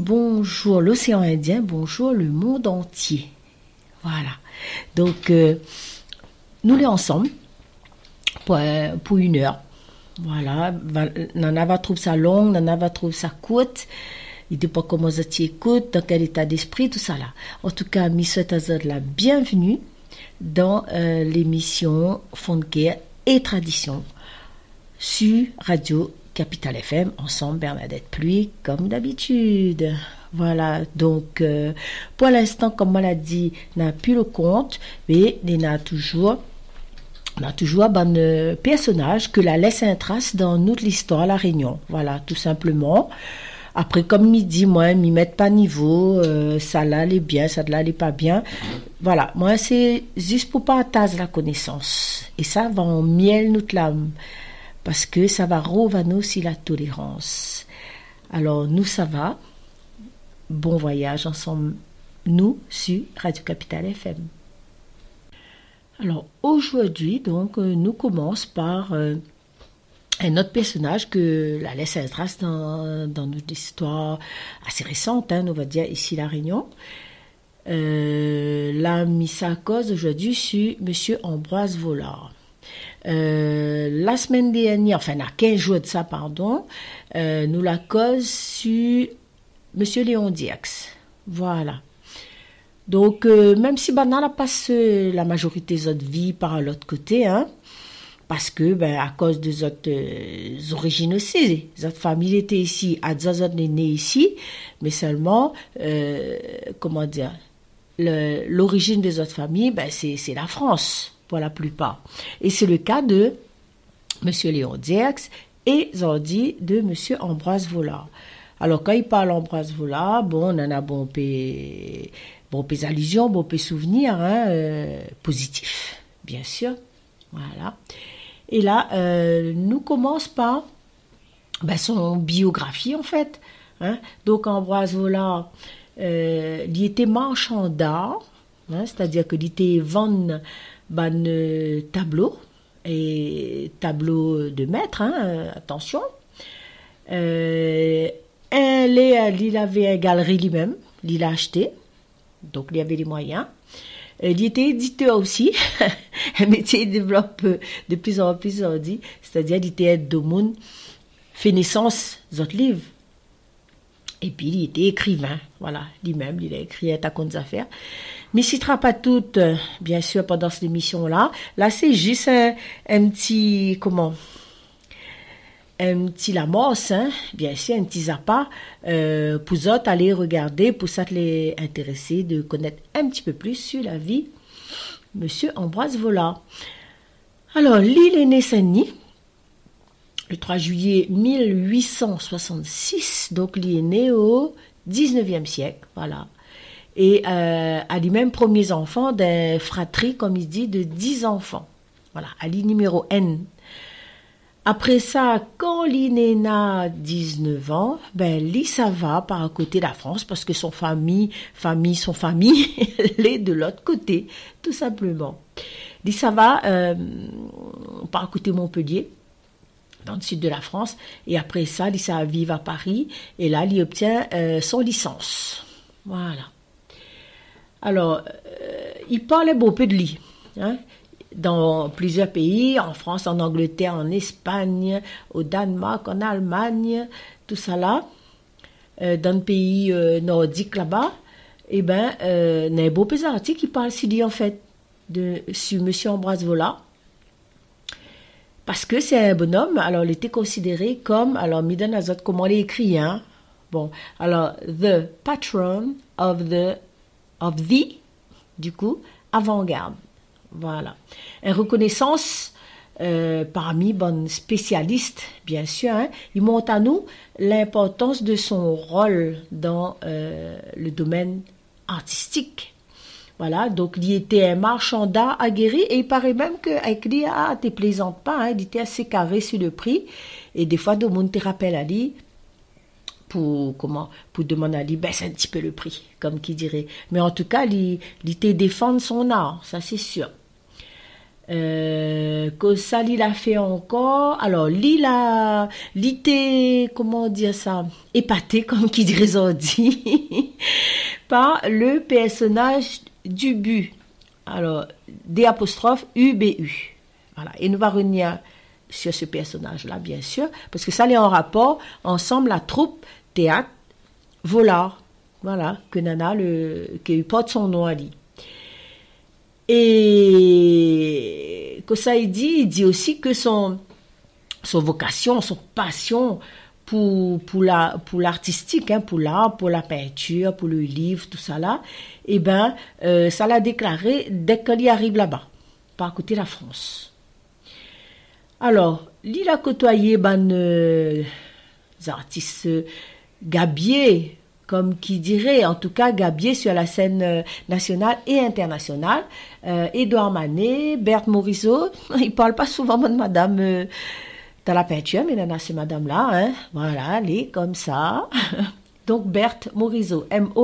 bonjour l'océan Indien, bonjour le monde entier. Voilà. Donc, nous les ensemble pour 1 heure. Voilà. Nana va trouver ça long, Nana va trouver ça courte. Il ne dit pas comment ça t'écoute, dans quel état d'esprit, tout ça là. En tout cas, je souhaite à la bienvenue dans l'émission Fond de guerre et tradition sur Radio Capital FM, ensemble Bernadette Pluie, comme d'habitude. Voilà, donc pour l'instant, comme on l'a dit, on n'a plus le compte, mais on a toujours un personnage que la laisse un trace dans notre histoire, la Réunion. Voilà, tout simplement. Après, comme il dit, moi, m'y mettre pas niveau, ça là, est bien, ça là, est pas bien. Voilà, moi, c'est juste pour partager la connaissance. Et ça va en miel notre l'âme. Parce que ça va revenir aussi la tolérance. Alors, nous, ça va. Bon voyage ensemble, nous, sur Radio Capital FM. Alors, aujourd'hui, donc, nous commençons par un autre personnage que la laisse un trace dans notre histoire assez récente, on va dire ici La Réunion. La mise à cause aujourd'hui sur M. Ambroise Vollard. La semaine dernière, enfin, il y a 15 jours de ça, pardon, nous la cause sur M. Léon Dierx. Voilà. Donc, même si Banal a passé la majorité de notre vie par l'autre côté, parce que, à cause de notre origines aussi, notre famille était ici, à autres est né ici, mais seulement, comment dire, l'origine de notre famille, c'est la France, pour la plupart. Et c'est le cas de M. Léon Dierx et Zordi de M. Ambroise Vollard. Alors, quand il parle Ambroise Vollard, bon, on en a bon peu allusions, bon peu souvenirs, positifs, bien sûr. Voilà. Et là, nous commence par son biographie, en fait. Donc, Ambroise Vollard, il était marchand d'art, c'est-à-dire qu'il était vendre tableaux, et tableaux de maître, attention. Il avait une galerie lui-même, il l'a acheté, donc il avait les moyens. Il était éditeur aussi, un métier qu'il développe de plus en plus, on dit, c'est-à-dire il était aide de monde, fait naissance d'autres livres. Et puis il était écrivain, voilà, lui-même, il a écrit un tas de affaires. Mais il ne citera pas toutes, bien sûr, pendant cette émission-là. Là, c'est juste un petit, un petit Lamosse, bien sûr, un petit Zappa, pour vous autres aller regarder, pour ça les intéresser de connaître un petit peu plus sur la vie de M. Ambroise Vollard. Alors, l'île est née Saint-Denis, le 3 juillet 1866, donc il est né au 19e siècle, voilà. Et a lui-même premiers enfants d'une fratrie, comme il dit, de 10 enfants. Voilà, à l'île numéro N. Après ça, quand Lynn a 19 ans, Lee, ça va par à côté de la France parce que son famille, elle est de l'autre côté, tout simplement. Lee, ça va par à côté de Montpellier, dans le sud de la France, et après ça, Lee, ça vive à Paris, et là, il obtient son licence. Voilà. Alors, il parlait beaucoup peu de Lee, dans plusieurs pays, en France, en Angleterre, en Espagne, au Danemark, en Allemagne, tout ça là, dans le pays nordique là-bas, il y a beaucoup d'articles qui parlent si en fait, sur M. Ambroise Vollard, parce que c'est un bonhomme, alors il était considéré comme, alors, Midan Azot, comment il est écrit, bon, alors, the patron of the, du coup, avant-garde. Voilà. Une reconnaissance parmi bonnes spécialistes, bien sûr. Il montre à nous l'importance de son rôle dans le domaine artistique. Voilà. Donc, il était un marchand d'art aguerri et il paraît même qu'avec lui, t'es plaisante pas. Il était assez carré sur le prix. Et des fois, de monde te rappelle à lui pour demander à lui, baisse un petit peu le prix, comme qui dirait. Mais en tout cas, il était défendre son art, ça c'est sûr. Que ça, il a fait encore. Alors, comment dire ça, épaté, comme qui dirait Zordi, par le personnage du but. Alors, D'_UBU. Voilà. Et nous va revenir sur ce personnage-là, bien sûr, parce que ça est en rapport ensemble la troupe théâtre Volard. Voilà, que Nana, qui porte son nom à lui. Et que ça, il dit aussi que son vocation, son passion pour l'artistique, hein, pour l'art, pour la peinture, pour le livre, tout ça là, ça l'a déclaré dès qu'il arrive là-bas, par côté de la France. Alors, il a côtoyé des artistes gabiers, comme qui dirait, en tout cas, gabier sur la scène nationale et internationale. Édouard Manet, Berthe Morisot, il parle pas souvent de madame dans la peinture, mais Nana, c'est madame-là, hein. Voilà, elle est comme ça. Donc, Berthe Morisot,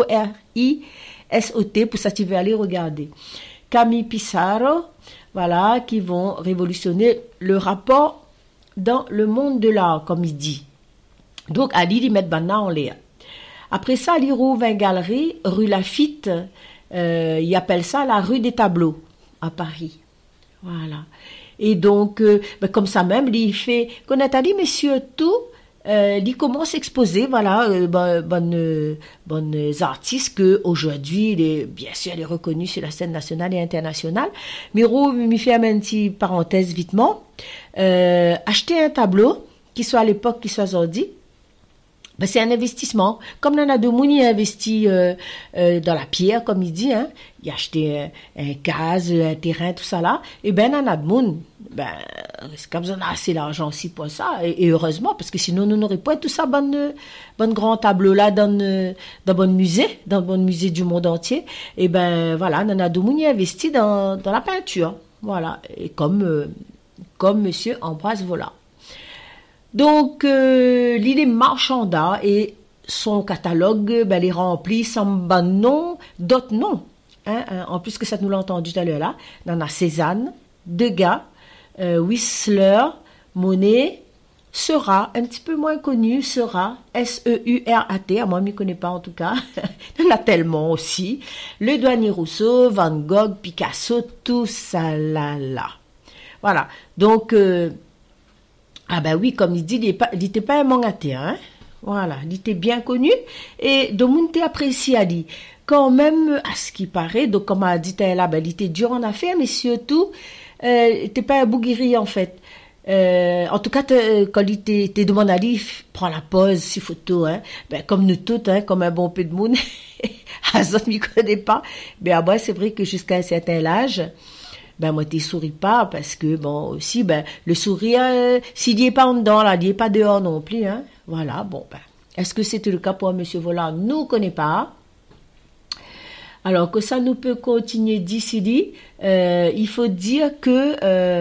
Morisot, pour ça tu veux aller regarder. Camille Pissarro, voilà, qui vont révolutionner le rapport dans le monde de l'art, comme il dit. Donc, Ali, ils mettent Banna en l'air. Après ça, il rouvre une galerie, rue Laffitte, il appelle ça la rue des tableaux, à Paris. Voilà. Et donc, comme ça même, il fait, qu'on a dit, monsieur, tout, il commence à exposer, voilà, bonnes artistes que aujourd'hui, bien sûr, il est reconnu sur la scène nationale et internationale. Mais il fait une petite parenthèse vitement, acheter un tableau, qui soit à l'époque, qui soit aujourd'hui, c'est un investissement. Comme Nana Domouni a investi dans la pierre, comme il dit, hein, il a acheté un case, un terrain, tout ça là. Et Nana Domoun, c'est comme ça, on a assez d'argent aussi pour ça. Et heureusement, parce que sinon, nous n'aurions pas tout ça, bon grand tableau là, dans bon musée du monde entier. Et voilà, Nana Domouni a investi dans la peinture. Voilà. Et comme monsieur Ambroise Vollard. Donc, l'idée marchanda et son catalogue, les remplit sans nom, d'autres noms. Hein, en plus que ça nous l'a entendu tout à l'heure là. Il y en a Cézanne, Degas, Whistler, Monet, Seurat, un petit peu moins connu, Seurat, S-E-U-R-A-T, moi je ne m'y connais pas en tout cas. Il y en a tellement aussi. Le Douanier Rousseau, Van Gogh, Picasso, tout ça là. Voilà. Donc, oui, comme il dit, il n'était pas un mangateur, hein. Voilà, il était bien connu et de monde apprécié à dit. Quand même, à ce qui paraît, donc comme a dit là, il était dur en affaires, mais surtout, il n'était pas un bouguerie en fait. En tout cas, quand il te demande à lui, prends la pause, si photo, hein. Comme nous toutes, hein, comme un bon peu de monde, Azot m'y connaît pas. Moi, c'est vrai que jusqu'à un certain âge, moi, t'y souris pas, parce que, aussi, le sourire, s'il n'y est pas en dedans, là, il n'y est pas dehors non plus, hein. Voilà, est-ce que c'était le cas pour monsieur Vollard? Nous, ne connaît pas. Alors, que ça nous peut continuer d'ici, il faut dire que,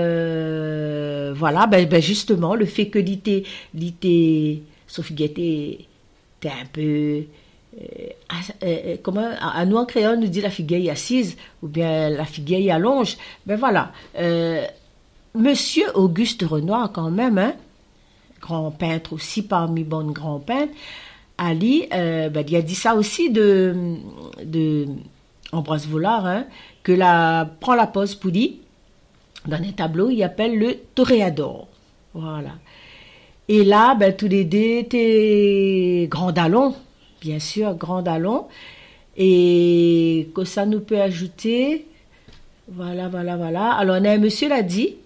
justement, le fait que l'été, Sophie Guettet, t'es un peu, comment à nous en créole nous dit la figueille assise ou bien la figueille allonge, voilà, monsieur Auguste Renoir quand même, hein, grand peintre aussi parmi bonnes grands peintres, Ali, il a dit ça aussi de Ambroise Vollard, hein, que prend la pose pour lui dans un tableau il appelle le Toréador, voilà. Et là tous les deux étaient grands dallons. Bien sûr, grand dallon. Et que ça nous peut ajouter. Voilà. Alors, on a un monsieur l'a dit.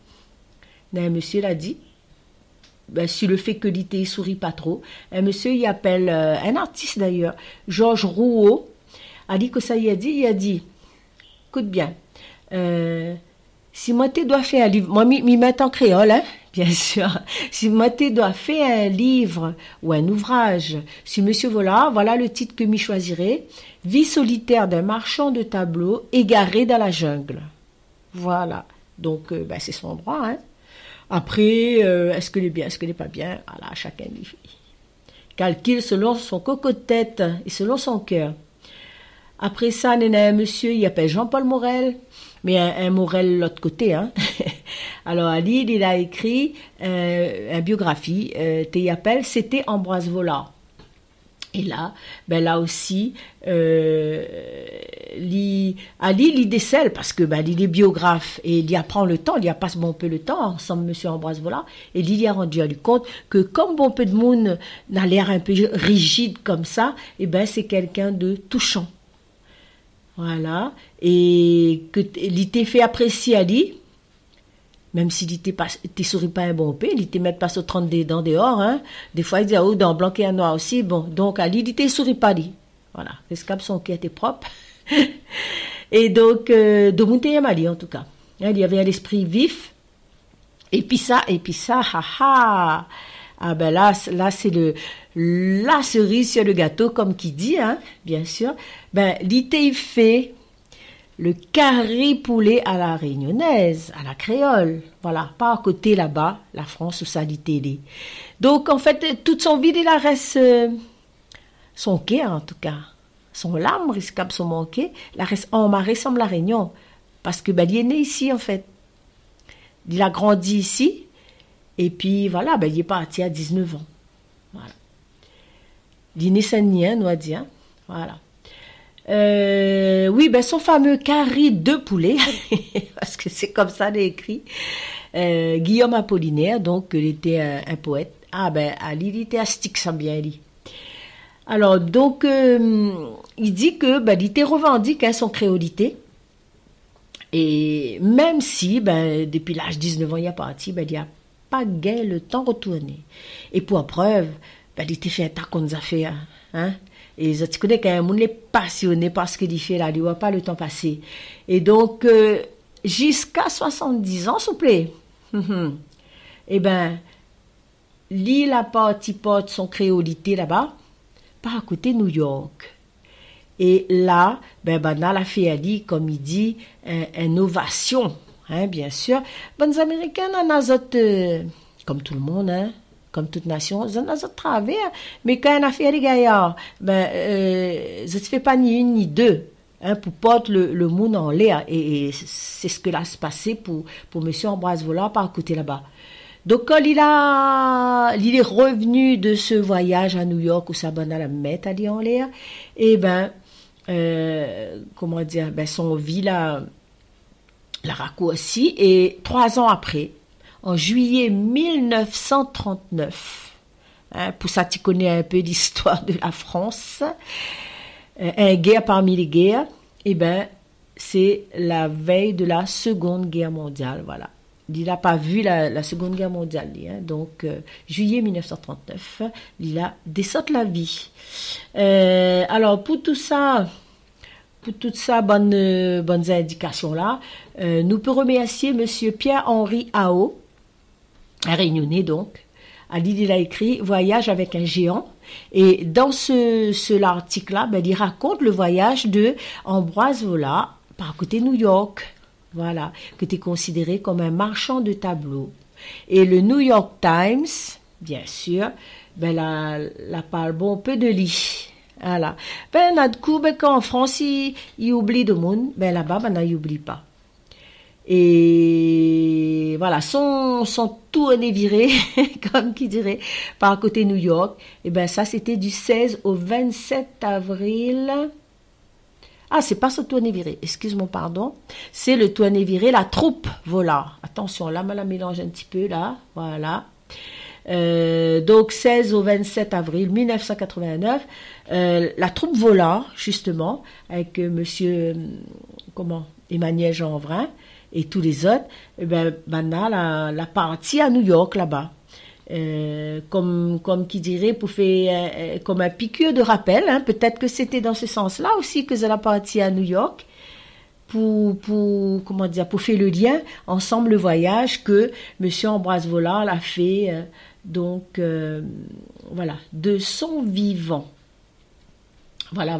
Sur le fait que l'été, il sourit pas trop. Un monsieur, il appelle, un artiste d'ailleurs, Georges Rouault, a dit que ça, il a dit, écoute bien, si moi, tu dois faire un livre, moi, m'y mettre en créole, hein, bien sûr. Si Maté doit faire un livre ou un ouvrage sur Monsieur Vollard, voilà le titre que m'y choisirai. Vie solitaire d'un marchand de tableaux égaré dans la jungle. Voilà. Donc, c'est son droit, hein. Après, est-ce que est bien, est-ce que n'est pas bien? Voilà, chacun calcule selon son coco de tête et selon son cœur. Après ça, il y a un monsieur, il appelle Jean-Paul Morel, mais un Morel de l'autre côté. Hein. Alors, Ali, il a écrit une biographie, il appelle C'était Ambroise Vollard. Et là, ben là aussi, Ali, il décèle parce que ben, il est biographe et il y apprend le temps, il y a passe bon peu le temps ensemble monsieur Ambroise Vollard et il y a rendu compte que comme bon peu de monde n'a l'air un peu rigide comme ça, et ben c'est quelqu'un de touchant. Voilà, et que il t'est fait apprécier Ali. Même s'il n'était pas, sourit pas un bon peu, il était mettre pas sur 30 dents dehors, hein. Des fois, il dit, oh, dans blanc et un noir aussi, bon. Donc, Ali, il était sourit pas, lui. Voilà. L'escape, son qui était propre. Et donc, de monter Mali, en tout cas. Il y avait un esprit vif. Et puis ça, haha. Ah, ben là, c'est la cerise sur le gâteau, comme qui dit, hein, bien sûr. Ben, l'ité, fait le carré poulet à la réunionnaise, à la créole. Voilà, pas à côté là-bas, la France où ça l'ité. Donc, en fait, toute son vie, il reste son quai, en tout cas. Son lame, risquable, son manqué, la reste en marée, semble la Réunion. Parce que, ben, il est né ici, en fait. Il a grandi ici. Et puis, voilà, ben, il est parti à 19 ans. Voilà. Il est né Saint-Denis, on va dire. Voilà. Oui, ben son fameux carré de poulet, parce que c'est comme ça il est écrit. Guillaume Apollinaire, donc il était un poète. Ah ben, Ali, il était astique, ça bien dit. Alors donc, il dit que ben, il était revendique hein, son créolité. Et même si, ben, depuis l'âge de 19 ans, il est parti, ben, il n'y a pas gain le temps retourné. Et pour preuve, ben, il était fait un tas qu'on a fait, hein. Et je connais quand même, on est passionné par ce qu'il fait là, il ne voit pas le temps passer. Et donc, jusqu'à 70 ans, s'il vous plaît, eh ben, l'île a parti porte son créolité là-bas, pas à côté de New York. Et là, ben, Bana l'a fait ali, comme il dit, une ovation, hein, bien sûr. Ben, les Américains, on a comme tout le monde, hein, comme toute nation, on a travers, mais quand on a fait les gaillards, ben, je ne fais pas ni une ni deux, hein, pour porter le monde en l'air, et c'est ce que là se passait pour monsieur Ambroise Vollard par côté là-bas. Donc, quand il est revenu de ce voyage à New York où ça bonne à la mettre aller en l'air, et ben, comment dire, ben, son vie l'a raccourci, et 3 ans après, en juillet 1939, hein, pour ça tu connais un peu l'histoire de la France, une guerre parmi les guerres, et ben c'est la veille de la Seconde Guerre mondiale, voilà. Il n'a pas vu la Seconde Guerre mondiale, hein, donc juillet 1939, il a descendu la vie. Alors pour toutes ces bonnes indications là, nous pouvons remercier monsieur Pierre-Henri Ao, un Réunionnais donc. Ali, il a écrit Voyage avec un géant. Et dans l'article-là, ben, il raconte le voyage de Ambroise Vollard par côté New York. Voilà, qui était considéré comme un marchand de tableaux. Et le New York Times, bien sûr, ben, la parle bon peu de lui. Voilà. Ben, on a de coup, ben, quand en France, il oublie de monde, ben, là-bas, ben, il oublie pas. Et voilà, son tournée viré, comme qui dirait, par côté New York, et ben ça c'était du 16 au 27 avril. Ah, c'est pas ce tournée viré, excuse-moi, pardon. C'est le tournée viré, la troupe Vollard. Attention, là, je la mélange un petit peu, là, voilà. Donc 16 au 27 avril 1989, la troupe Vollard, justement, avec monsieur, Emmanuel Jeanvrin, et tous les autres, eh ben, la partie à New York là-bas, comme qui dirait pour faire comme un piqûre de rappel, hein, peut-être que c'était dans ce sens-là aussi que c'est la partie à New York pour faire le lien ensemble le voyage que monsieur Ambroise Vollard l'a fait voilà, de son vivant. Voilà.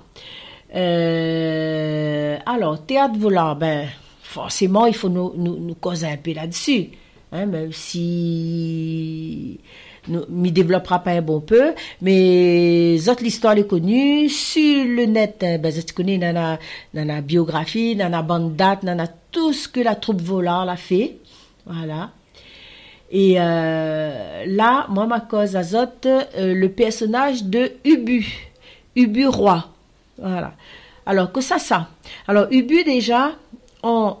Alors Théâtre Vollard, ben forcément, il faut nous causer un peu là-dessus. Hein, même si m'y développera pas un bon peu, mais autres l'histoire est connue sur le net, ben tu connais nana biographie, nana bande date, nana tout ce que la troupe Volard l'a fait, voilà. Et là, moi ma cause azote le personnage de Ubu Roi, voilà. Alors que ça. Alors Ubu déjà en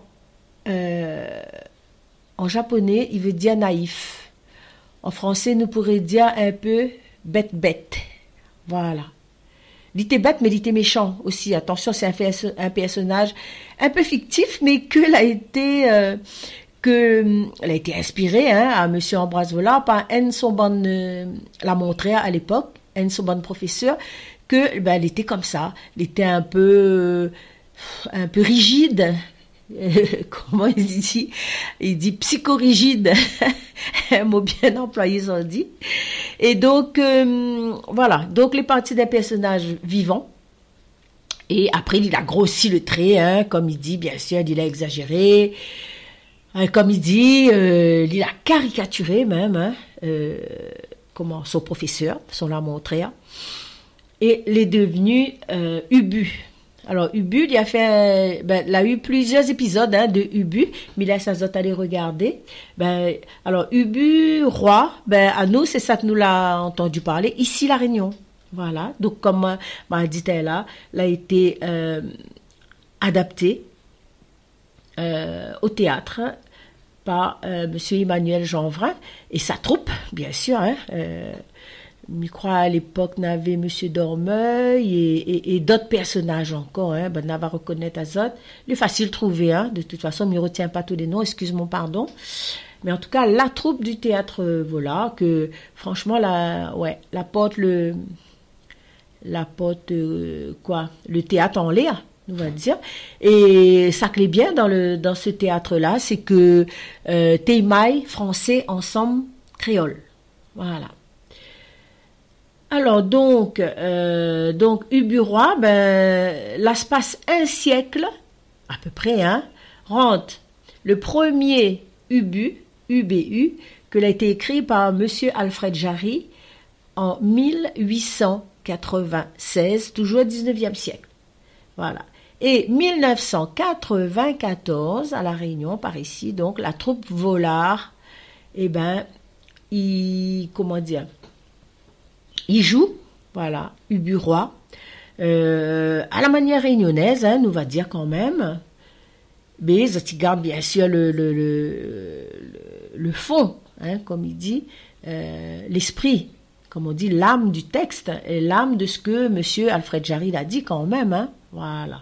japonais, il veut dire naïf. En français, nous pourrions dire un peu bête. Voilà. Il était bête, mais il était méchant aussi. Attention, c'est un personnage un peu fictif, mais qu'elle a été inspirée à Monsieur Ambroise Vollard par Enso Bonne l'a montré à l'époque, Enso Bonne professeur, que elle était comme ça. Elle était un peu rigide. Comment il dit psychorigide, un mot bien employé, ils ont dit. Et donc voilà, donc les parties d'un personnage vivant. Et après il a grossi le trait, comme il dit, bien sûr, il a exagéré, comme il dit, il a caricaturé même, son professeur, son l'a montré, et il est devenu Ubu. Alors, Ubu, il a eu plusieurs épisodes de Ubu, mais là, ça doit aller regarder. Alors, Ubu, roi, à nous, c'est ça que nous l'a entendu parler, ici, La Réunion. Voilà. Donc, comme dit là, il a été adapté au théâtre par Monsieur Emmanuel Janvrin et sa troupe, bien sûr, je crois à l'époque, on avait Monsieur Dormeuil et d'autres personnages encore. On va reconnaître Azot. Il est facile de trouver. De toute façon, je ne retiens pas tous les noms. Excuse mon pardon. Mais en tout cas, la troupe du théâtre Vollard, que franchement, le théâtre en l'air, on va dire. Et ça clé bien dans ce théâtre-là, c'est que Teimaï, français, ensemble, créole. Voilà. Alors donc Ubu Roi, là se passe un siècle, à peu près, rentre le premier UBU, que l'a été écrit par Monsieur Alfred Jarry en 1896, toujours au 19e siècle. Voilà. Et 1994, à La Réunion, par ici, donc la troupe Vollard, il joue, voilà, Ubu Roi, à la manière réunionnaise, nous va dire quand même, mais ça garde bien sûr le fond, comme il dit, l'esprit, comme on dit, l'âme du texte, et l'âme de ce que Monsieur Alfred Jarry a dit quand même, voilà.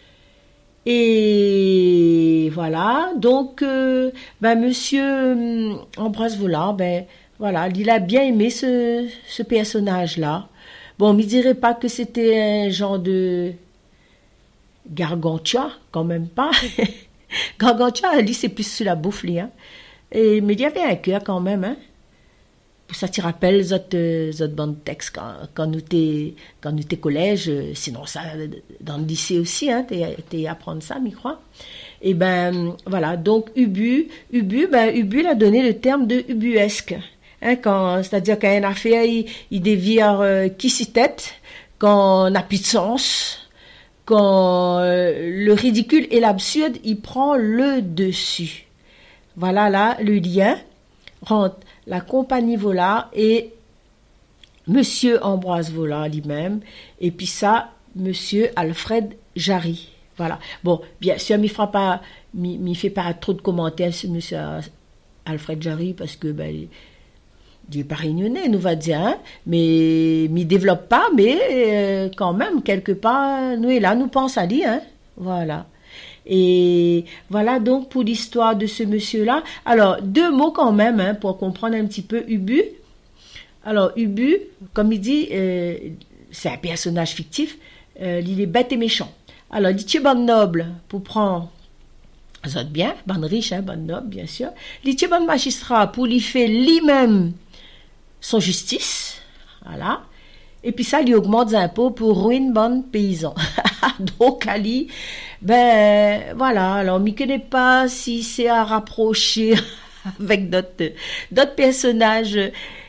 Et voilà, donc, Monsieur Ambroise Vollard, voilà, il a bien aimé ce personnage-là. Bon, on ne me dirait pas que c'était un genre de Gargantua, quand même pas. Gargantua, lui, c'est plus sur la bouffe, lui. Mais il y avait un cœur quand même. Ça te rappelle les autres bandes de textes quand nous étions collège, sinon ça, dans le lycée aussi, t'es apprendre ça, je crois. Et voilà, donc Ubu a donné le terme de ubuesque. C'est-à-dire quand une affaire, il dévire qui s'y tête, quand on n'a plus de sens, quand le ridicule et l'absurde, il prend le dessus. Voilà là le lien entre la compagnie Vollard et Monsieur Ambroise Vollard lui-même, et puis ça, Monsieur Alfred Jarry. Voilà. Bon, bien sûr, il fait pas trop de commentaires sur Monsieur Alfred Jarry parce que Dieu pas réunionnais, nous va dire, mais m'y développe pas, mais quand même quelque part, nous et là, nous pensons à lui, voilà. Et voilà donc pour l'histoire de ce monsieur-là. Alors, 2 mots quand même, pour comprendre un petit peu Ubu. Alors, Ubu, comme il dit, c'est un personnage fictif, il est bête et méchant. Alors, il dit, bonne noble, pour prendre, ça bien, bonne riche, bonne noble, bien sûr. Il dit, bonne magistrat, pour lui faire lui-même son justice, voilà. Et puis ça, lui augmente les impôts pour ruine bonne paysan. Donc, Ali, voilà. Alors, on ne connaît pas si c'est à rapprocher avec d'autres personnages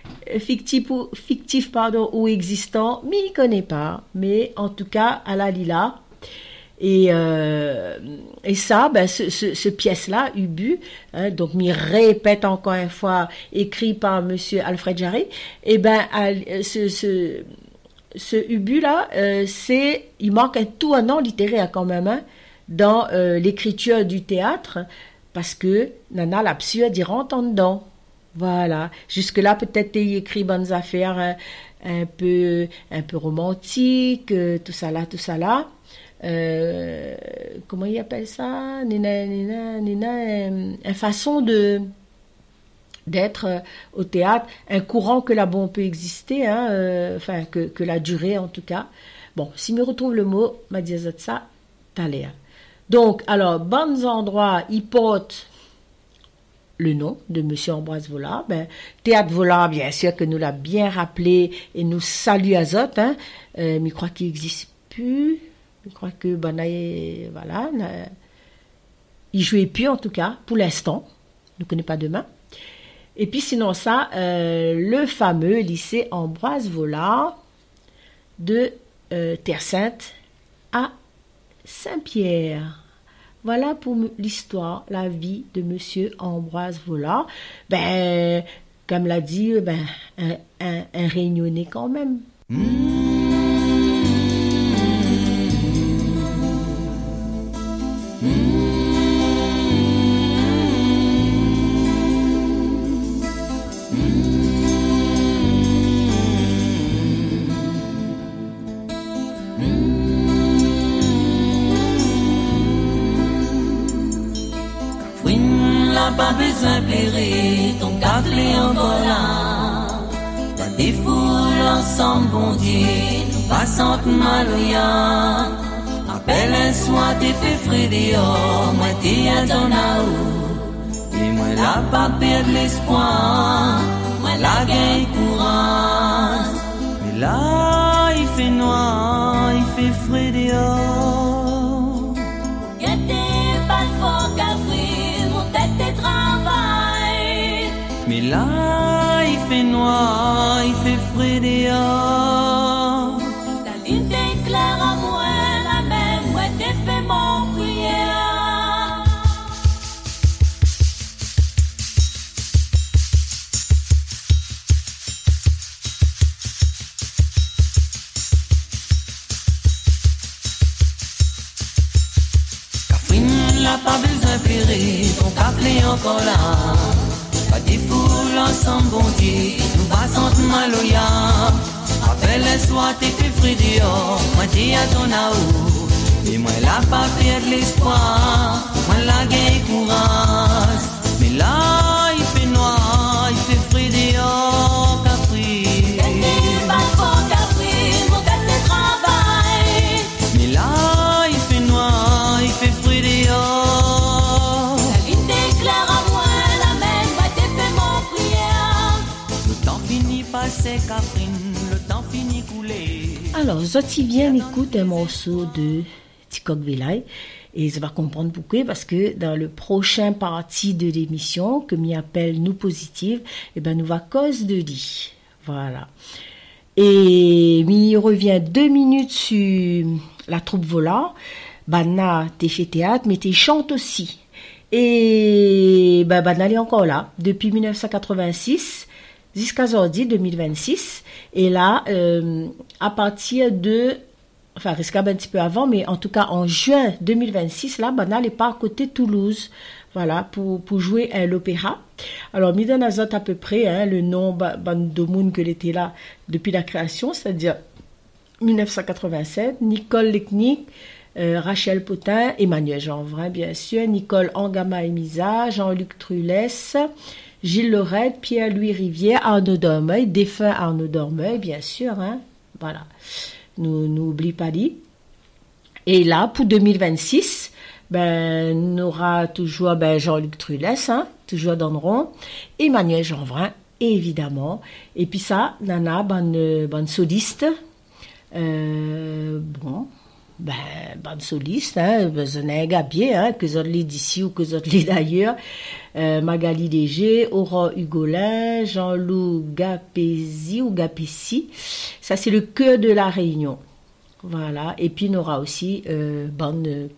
fictif ou existant, mais il connaît pas. Mais en tout cas, à la Lila. Et ça, ce pièce-là, Ubu, hein, donc m'y répète encore une fois, écrit par Monsieur Alfred Jarry. Et ce Ubu-là, il manque tout un an littéraire quand même, hein, dans l'écriture du théâtre, parce que Nana l'absurde, il rentre en dedans. Voilà. Jusque-là, peut-être il écrit bonnes affaires un peu romantiques, tout ça là. Comment il appelle ça? Une façon d'être au théâtre, un courant que là-bas on peut exister, hein, que la durée en tout cas. Bon, si me retrouve le mot, m'a dit ça, t'as l'air. Donc, alors, bons endroits, il porte le nom de Monsieur Ambroise Vollard. Théâtre Vollard, bien sûr, que nous l'a bien rappelé et nous salue à Zot, hein. Mais je crois qu'il n'existe plus. Je crois que, voilà, il jouait plus en tout cas, pour l'instant. Je ne connais pas demain. Et puis sinon ça, le fameux lycée Ambroise Vollard de Terre Sainte à Saint-Pierre. Voilà pour l'histoire, la vie de Monsieur Ambroise Vollard. Comme l'a dit, un Réunionnais quand même. Pas besoin de plairer, ton café encore là. T'as des foules ensemble, bon Dieu, nous passons maloya. Appelle un soir, t'es fait frais dehors, moi t'es à ton aou. Et moi là, pas perdre l'espoir, moi là, gagne courage. Mais là, il fait noir, il fait frais dehors. Y'a des balles fort café. Mais là, il fait noir, il fait frais dehors. La lune t'éclaire à moi, la même, moi t'es fait mon prière. Catherine n'a pas besoin de pleurer, ton café encore là. Pas des foules ensemble, bon Dieu, nous passons maloya. Appelle un soir, t'es fait frais dehors, moi t'es à ton aou. Et moi là, pas perdre l'espoir, moi là, gagne courage. Mais là, il fait noir, il fait frais dehors, Capri. T'es pas fort, Capri, mon gars, t'es travail. Mais là, il fait noir, il fait frais dehors. La vie t'éclaire à moi. Le temps finit couler. Alors, Zoti bien écoute un morceau de Tikok Velay et ça va comprendre pourquoi, parce que dans le prochain partie de l'émission que m'y appelle Nous Positive, nous va cause de lit. Voilà. Et m'y revient 2 minutes sur la troupe Vollard. Bana, t'es fait théâtre, mais t'es chante aussi. Et Bana elle est encore là depuis 1986. Jusqu'à aujourd'hui, 2026. Et là, à partir de... Enfin, risque un petit peu avant, mais en tout cas, en juin 2026, là, Bana n'est pas à côté de Toulouse. Voilà, pour jouer à l'opéra. Alors, Midan Azot à peu près, hein, le nom Bandomoun que était là depuis la création, c'est-à-dire 1987, Nicole Lecnic, Rachel Potin, Emmanuel Jeanvrin, bien sûr, Nicole Angama Emisa, Jean-Luc Trulès, Gilles Lorette, Pierre-Louis Rivière, Arnaud Dormeuil, défunt Arnaud Dormeuil, bien sûr, hein, voilà, nous n'oublie pas lui. Et là, pour 2026, on aura toujours Jean-Luc Trulès, hein, toujours dans le rond, Emmanuel Jeanvrin, évidemment, et puis ça, Nana, bonne soliste, bande soliste, hein, besoin un gabier, hein, que vous les d'ici ou que vous les d'ailleurs. Magali Léger, Aurore Hugolin, Jean-Loup Gapesi ou Gapessi. Ça, c'est le chœur de la Réunion. Voilà. Et puis, on aura aussi bande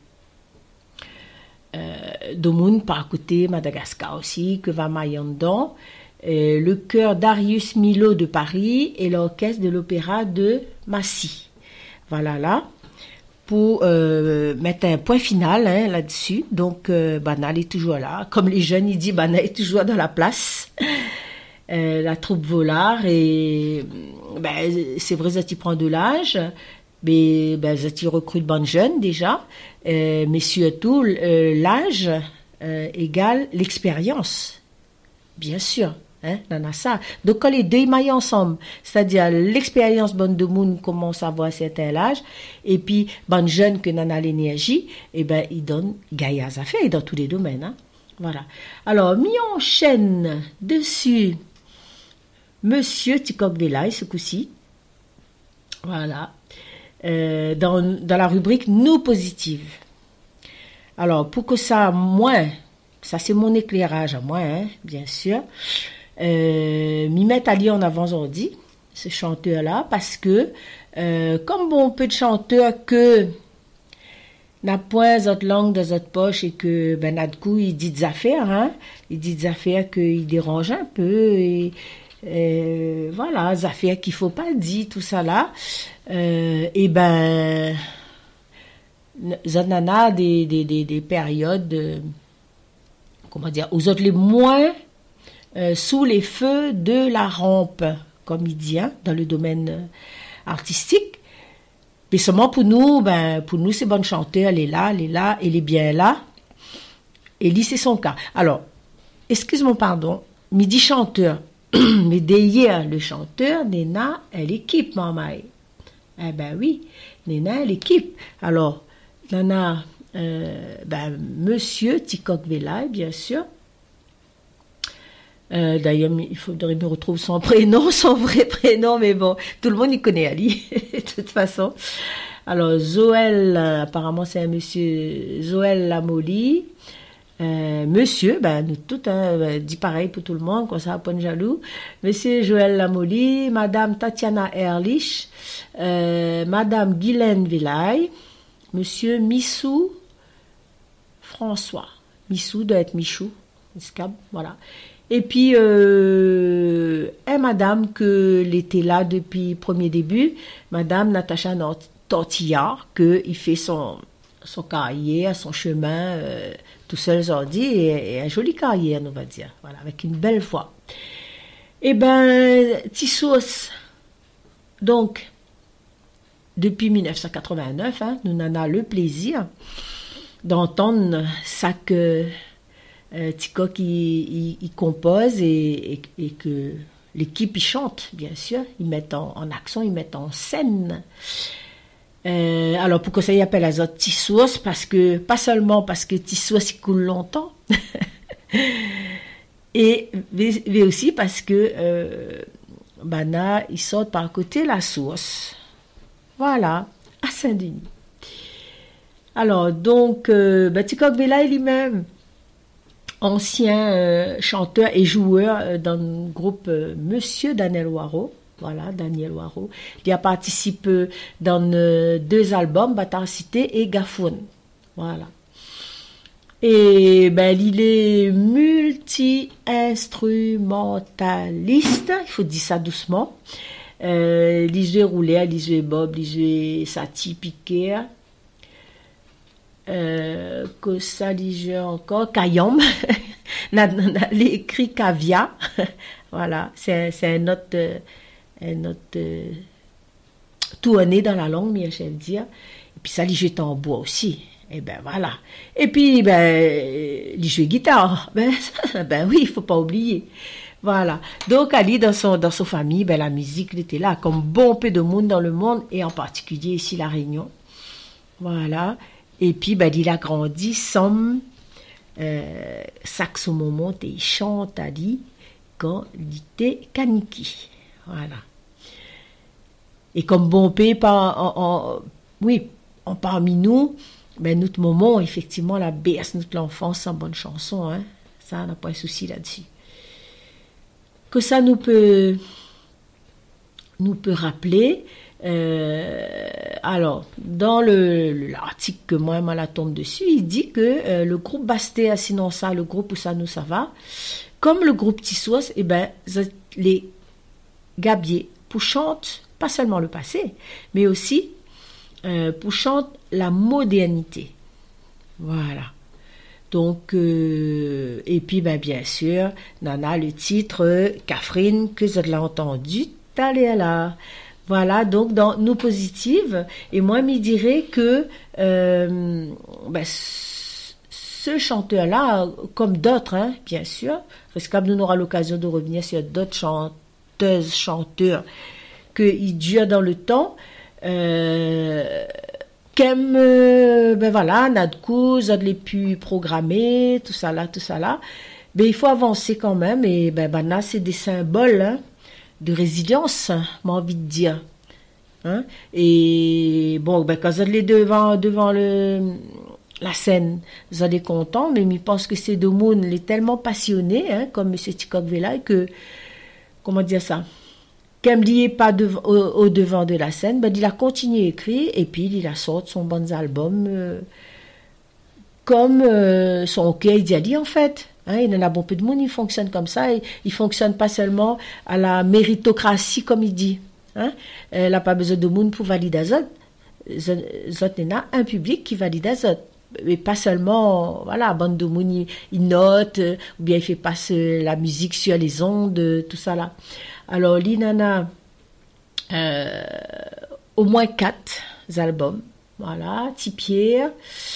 Domoun par côté Madagascar aussi, que va Mayandon. Le chœur Darius Milhaud de Paris et l'orchestre de l'opéra de Massy. Voilà là. Pour mettre un point final hein, là-dessus. Donc, Bana est toujours là. Comme les jeunes, il dit, Bana est toujours dans la place. La troupe Volard. Et c'est vrai, ça t'y prend de l'âge. Mais ça t'y recrute bonnes jeunes déjà. Mais surtout, l'âge égale l'expérience. Bien sûr. Hein, ça. Donc quand les deux maillent ensemble, c'est-à-dire l'expérience bonne de monde commence à avoir un certain âge, et puis bonne jeune que n'en a l'énergie, et il donne gaillard à faire dans tous les domaines. Hein. Voilà. Alors, mis en chaîne dessus Monsieur Tikok Velaï ce coup-ci. Voilà. Dans la rubrique Nous positives. Alors, pour que ça c'est mon éclairage à moi, hein, bien sûr. M'y mettre à lire en avant aujourd'hui, ce chanteur-là, parce que, comme bon peu de chanteurs que n'a point votre langue dans votre poche et que, n'a de coup, il dit des affaires, hein, il dit des affaires qu'il dérange un peu et voilà, des affaires qu'il faut pas dire, tout ça là, zanana des périodes, comment dire, aux autres les moins sous les feux de la rampe, comme il dit, hein, dans le domaine artistique. Mais seulement pour nous, c'est bonne chanteur, elle est là, elle est bien là. Et lui, c'est son cas. Alors, excuse-moi, pardon, mais dit chanteur, mais derrière le chanteur, Nena, elle équipe, maman. Eh ben oui, Nena, elle équipe. Alors, Nana, Monsieur Tikok Velaï, bien sûr. D'ailleurs, il faudrait me retrouver son prénom, son vrai prénom, mais bon, tout le monde y connaît Ali, de toute façon. Alors, Zoël, apparemment c'est un monsieur Zoël Lamoli. Monsieur, nous tous, dit pareil pour tout le monde, comme ça, pas de jaloux. Monsieur Joël Lamoli, Madame Tatiana Erlich, Madame Guylaine Velaï, Monsieur Missou François. Missou doit être Michou, voilà. Et puis, madame que l'était là depuis premier début, Madame Natacha Tortillard, que il fait son carrière, son chemin, tout seul ordi, et un joli carrière, on va dire, voilà, avec une belle voix. Tissos, donc, depuis 1989, hein, nous en avons le plaisir d'entendre ça que Tikok il compose et que l'équipe il chante, bien sûr, ils mettent en action, ils mettent en scène. Alors pourquoi ça y appelle à autres Tissos, parce que pas seulement parce que Tissos il coule longtemps, mais aussi parce que ils sortent par côté la source, voilà, à Saint-Denis. Alors donc Tikok Velaï lui-même, ancien chanteur et joueur dans le groupe Monsieur Daniel Waro. Voilà, Daniel Waro. Il a participé dans 2 albums, Bâtard Cité et Gafoun. Voilà. Et il est multi-instrumentaliste, il faut dire ça doucement. Il joue Roulé, il joue Bob, il joue Sati Piquet. Que ça dit encore Kayom l'écrit Cavia. Voilà, c'est un autre tourné dans la langue, bien je vais dire. Et puis ça lui joue en bois aussi. Et voilà. Et puis il joue guitare. Oui, il faut pas oublier. Voilà. Donc Ali dans son famille, la musique était là comme bon peu de monde dans le monde et en particulier ici la Réunion. Voilà. Et puis, il a grandi sans saxo moment et il chante à lui quand il était kaniki. Voilà. Et comme bon pé, en parmi nous, ben, notre moment, effectivement, la berce notre l'enfance sans bonne chanson, hein. Ça, on n'a pas un souci là-dessus. Que ça nous peut rappeler, alors, dans l'article que moi, la tombe dessus, il dit que le groupe Basté, sinon ça, le groupe où ça nous ça va, comme le groupe Tissos, eh ben, les gabiers, pour chanter, pas seulement le passé, mais aussi pour chanter la modernité. Voilà. Donc, et puis, ben, bien sûr, Nana, le titre, Catherine, que vous l'avez entendu, t'allez là. Voilà, donc, dans nos positives, et moi, me dirais que, ben, ce chanteur-là, comme d'autres, hein, bien sûr, parce que nous aura l'occasion de revenir sur d'autres chanteuses, chanteurs, qu'ils durent dans le temps, ben voilà, Nadkou, ça les pu programmer, tout ça là. Ben, il faut avancer quand même, et ben, là, c'est des symboles, hein, de résilience, hein, j'ai envie de dire. Hein? Et bon, ben, quand vous êtes devant la scène, vous êtes contents, mais je pense que ces deux mondes, il est tellement passionné, hein, comme M. Tikok-Vela, que, comment dire ça? Comme il n'est pas au devant de la scène, ben, il a continué à écrire et puis il a sorti son bon album comme son OK d'Ali en fait. Hein, il y en a bon peu de monde, il fonctionne comme ça. Et il ne fonctionne pas seulement à la méritocratie comme il dit. Hein. Il n'a pas besoin de monde pour valider Azot. Zot a un public qui valide Azot. Mais pas seulement, voilà, bande de monde, il note, ou bien il fait passer la musique sur les ondes, tout ça là. Alors, l'Inana, au moins 4 albums, voilà, Tipierre,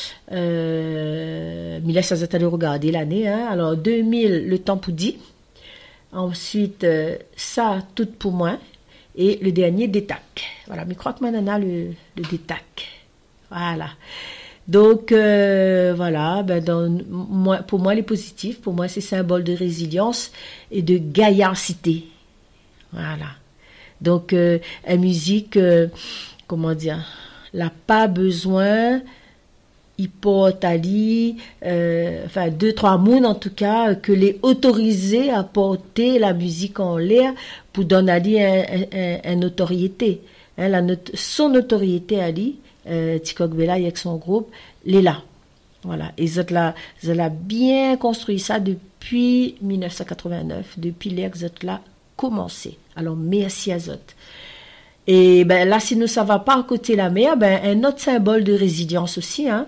mais là, ça vous allez regarder l'année, hein. Alors, 2000, Le Temps pour dit, ensuite, Ça, Tout pour moi, et le dernier, Détac. Voilà, mais je crois que maintenant, le Détac. Voilà. Donc, voilà, ben pour moi, les positifs, pour moi, c'est symbole de résilience et de gaillardité. Voilà. Donc, la musique, comment dire, n'a pas besoin, il porte à lui, enfin, 2-3 mots en tout cas, que les autorisés à porter la musique en l'air pour donner à lui une notoriété. Hein, son notoriété à lui, Tikok-Vela avec son groupe, il est là. Voilà. Et ils ont bien construit ça depuis 1989, depuis l'ère que ils ont commencé. Alors, merci à Zot. Et ben là, si nous ça va pas à côté la mer, ben un autre symbole de résilience aussi, hein.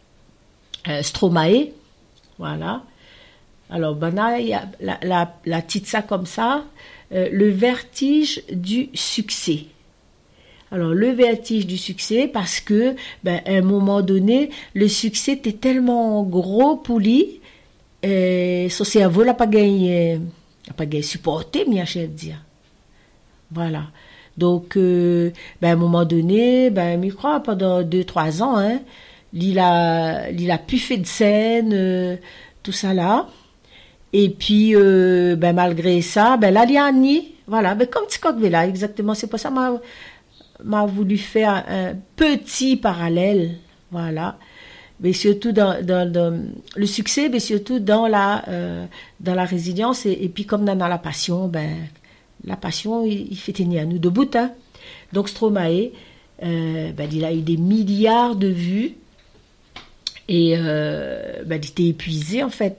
Stromae, voilà. Alors, ben là, il y a la petite ça comme ça, le vertige du succès. Alors, le vertige du succès, parce que, ben, à un moment donné, le succès était tellement gros pour lui, son cerveau n'a pas gagné supporté, mais je vais dire. Voilà. Donc, ben, à un moment donné, ben, je crois, pendant 2-3 ans, hein, il a pu faire de scène, tout ça là. Et puis, ben, malgré ça, ben, là, il y a voilà, ben, comme Tikok-Vela, exactement, c'est pour ça m'a voulu faire un petit parallèle, voilà, mais surtout dans le succès, mais surtout dans la résilience et puis comme dans la passion, ben la passion il fait tenir à nous debout, hein. Donc Stromae, ben il a eu des milliards de vues et ben il était épuisé en fait,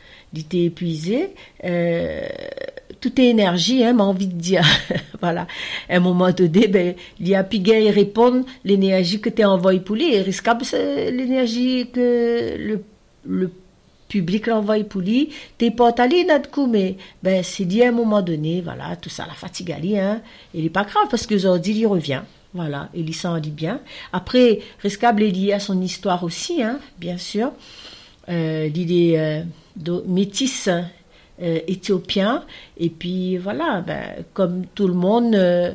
toute énergie, hein, m'a envie de dire. Voilà. À un moment donné, ben, il y a plus gain et répondre l'énergie que tu as envoyée pour lui. Et risquable, c'est l'énergie que le public l'envoie pour lui. T'es pas allé, n'a de coup, mais, ben, c'est dit à un moment donné, voilà, tout ça, la fatigue à lui, hein. Il est pas grave parce que aujourd'hui, il revient. Voilà. Et il s'en dit bien. Après, risquable est lié à son histoire aussi, hein, bien sûr. Il est, métis, éthiopien, et puis voilà, ben, comme tout le monde,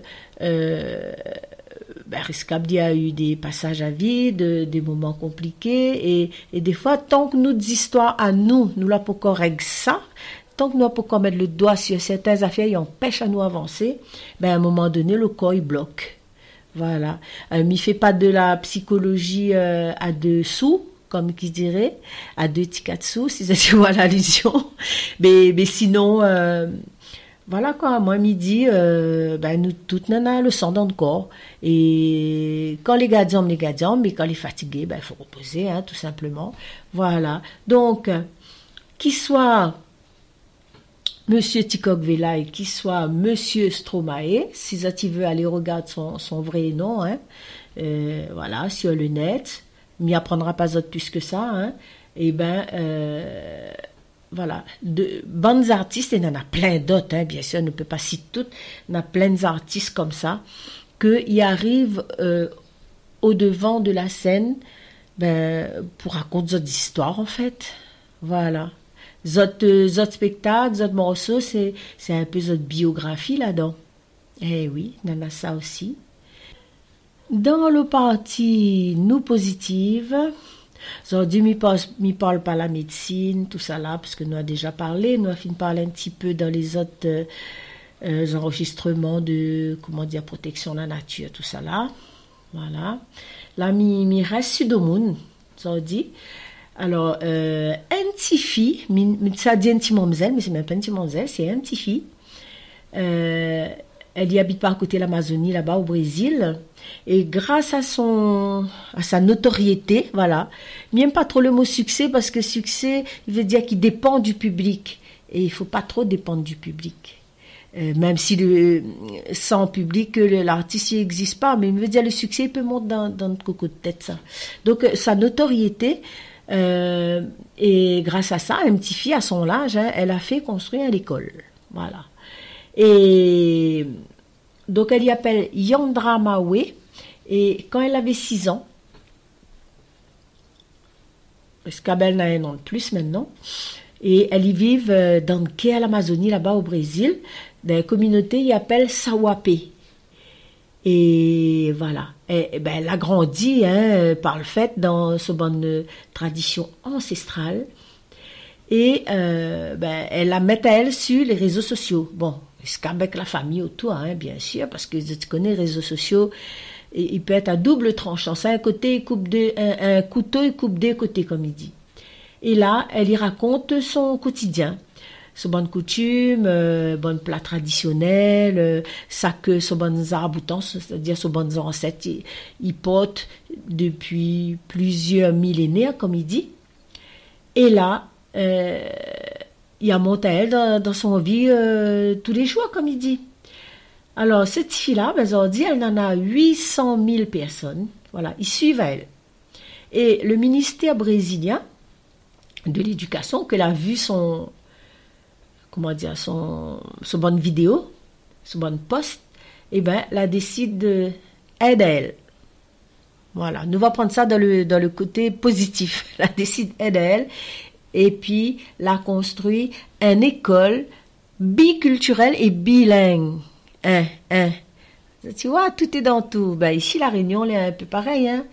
ben, risquable, il y a eu des passages à vide, des moments compliqués, et des fois, tant que nos histoires à nous l'avons pas encore régler ça, tant que nous n'avons pas encore mettre le doigt sur certaines affaires et empêche à nous avancer, ben, à un moment donné, le corps, il bloque. Voilà. Il fait pas de la psychologie à deux sous, comme qui dirait, à deux tikatsu, si tu vois l'allusion. Mais sinon, voilà quoi, moi midi, nous toutes on a le sang dans le corps. Et quand les gardiens, mais quand les fatigués, il faut reposer, hein, tout simplement. Voilà. Donc, qu'il soit Monsieur Tikok Velaï, qu'il soit Monsieur Stromae, si tu veux aller regarder son vrai nom, hein, voilà, sur le net, m'y apprendra pas autre plus que ça, hein, et voilà, de bonnes artistes, et il y en a plein d'autres, hein, bien sûr, on ne peut pas citer toutes, il y en a plein d'artistes comme ça, qui arrivent au devant de la scène, pour raconter d'autres histoires, en fait, voilà. D'autres spectacles, d'autres morceaux, c'est un peu d'autres biographie là-dedans. Eh oui, il y en a ça aussi. Dans le parti nous positive, aujourd'hui, m'y parle pas la médecine, tout ça là, parce que nous avons déjà parlé, nous avons fini de parler un petit peu dans les autres enregistrements de, protection de la nature, tout ça là. Voilà. Là, m'y reste Sudomoun, aujourd'hui. Alors, un petit fille, ça dit un petit mamzelle, mais c'est même pas un petit mamzelle, c'est un petit fille. Elle y habite pas à côté de l'Amazonie, là-bas au Brésil. Et grâce à sa notoriété, voilà. J'aime pas trop le mot succès, parce que succès, il veut dire qu'il dépend du public. Et il faut pas trop dépendre du public. Même si sans public, l'artiste n'existe pas, mais il veut dire le succès, il peut monter dans notre coco de tête, ça. Donc, sa notoriété, et grâce à ça, une petite fille à son âge, hein, elle a fait construire l'école. Voilà. Et donc, elle y appelle Yandra Mawe. Et quand elle avait 6 ans, parce qu'elle n'a un an de plus maintenant, et elle y vit dans le quai à l'Amazonie, là-bas au Brésil, dans la communauté, il appelle Sawapé. Et voilà. Elle a grandi par le fait dans ce bonne tradition ancestrale. Et elle la met à elle sur les réseaux sociaux. Bon, c'est qu'avec la famille autour, hein, bien sûr, parce que tu connais les réseaux sociaux, il peut être à double tranchant. C'est un couteau, il coupe deux côtés, comme il dit. Et là, elle y raconte son quotidien. Son bonne coutume, bonne plat traditionnel, ça que son bonnes arboutants, c'est-à-dire son bonnes ancêtres, ils portent depuis plusieurs millénaires, comme il dit. Et là, il y a monté à elle dans son vie tous les jours, comme il dit. Alors, cette fille-là, elle en a 800 000 personnes. Voilà, ils suivent à elle. Et le ministère brésilien de l'éducation, qu'elle a vu son bonne vidéo, son bonne post, la décide d'aider à elle. Voilà, nous va prendre ça dans le côté positif. La décide d'aider à elle, et puis la construit une école biculturelle et bilingue. Tu vois, tout est dans tout. Ici, la Réunion, elle est un peu pareil, hein.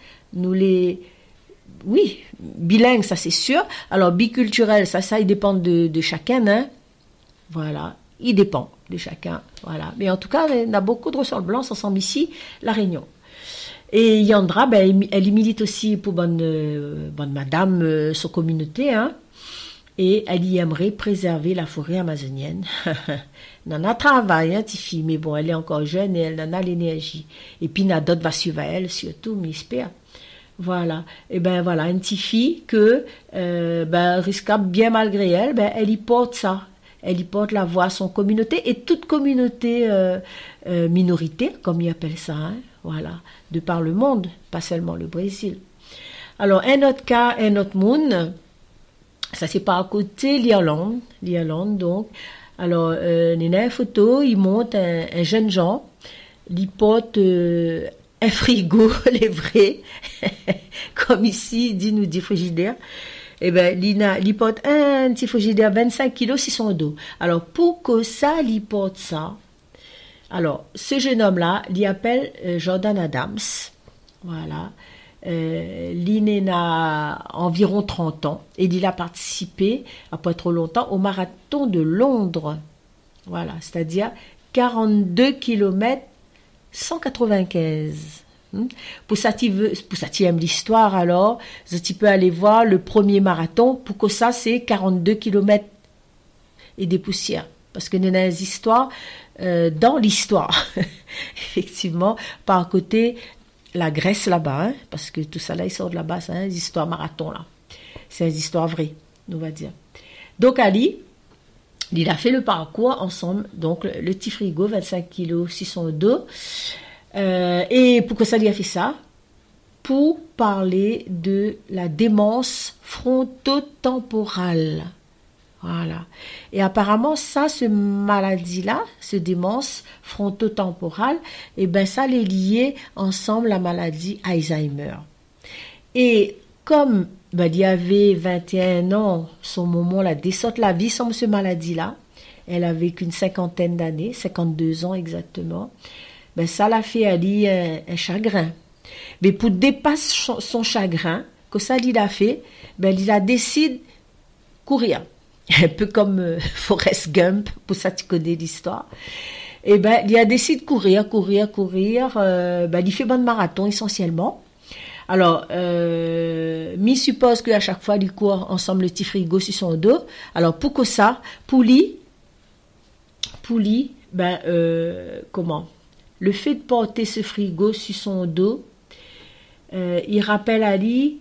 Oui, bilingue, ça c'est sûr. Alors, biculturel, ça, il dépend de chacun, hein. Voilà, il dépend de chacun. Voilà. Mais en tout cas, il y a beaucoup de ressorts blancs ensemble ici, la Réunion. Et Yandra, elle milite aussi pour bonne madame, son communauté, hein. Et elle y aimerait préserver la forêt amazonienne. Elle en a travail, hein, fille, mais bon, elle est encore jeune et elle en a l'énergie. Et puis, il y a d'autres va suivre à elle, surtout, mais j'espère. Voilà. Et voilà, une petite fille que, risquable bien malgré elle, elle y porte ça. Elle y porte la voix à son communauté et toute communauté minoritaire, comme ils appellent ça, hein, voilà, de par le monde, pas seulement le Brésil. Alors, un autre cas, un autre monde, ça c'est pas à côté l'Irlande, donc. Alors, il y a une photo, il monte un jeune Jean, il porte un frigo, les vrais, comme ici, nous dit frigidaire. Il porte un petit frigidaire 25 kilos sur son dos. Alors, pour que ça, il porte ça. Alors, ce jeune homme-là, il appelle Jordan Adams. Voilà. Il a environ 30 ans et il a participé, après trop longtemps, au marathon de Londres. Voilà, c'est-à-dire 42 km 195. Pour ça, tu aimes l'histoire, alors, tu peux aller voir le premier marathon. Pour que ça, c'est 42 km et des poussières. Parce que nous avons des histoires dans l'histoire. Effectivement, par côté, la Grèce là-bas, hein, parce que tout ça là, ils sortent de là-bas, c'est des histoires marathon là. C'est des histoires vraies, on va dire. Donc, Ali, il a fait le parcours ensemble, donc le petit frigo, 25 kg 602. Et pourquoi ça lui a fait ça? Pour parler de la démence frontotemporale. Voilà. Et apparemment, ça, ce maladie-là, ce démence frontotemporale, eh ben, ça les lié ensemble à la maladie Alzheimer. Et comme ben, il y avait 21 ans, son moment, la descente la vie sans ce maladie-là, elle avait qu'une cinquantaine d'années, 52 ans exactement, ben, ça l'a fait aller un chagrin. Mais pour dépasser son chagrin, que ça il a fait, ben, il a décidé de courir. Un peu comme Forrest Gump, pour ça tu connais l'histoire. Et ben, il a décidé de courir. Ben, il fait bon marathon essentiellement. Alors, mi suppose qu'à chaque fois, il court ensemble le petit frigo sur son dos. Alors, pour que ça, pour lui, ben, comment? Le fait de porter ce frigo sur son dos, il rappelle à lui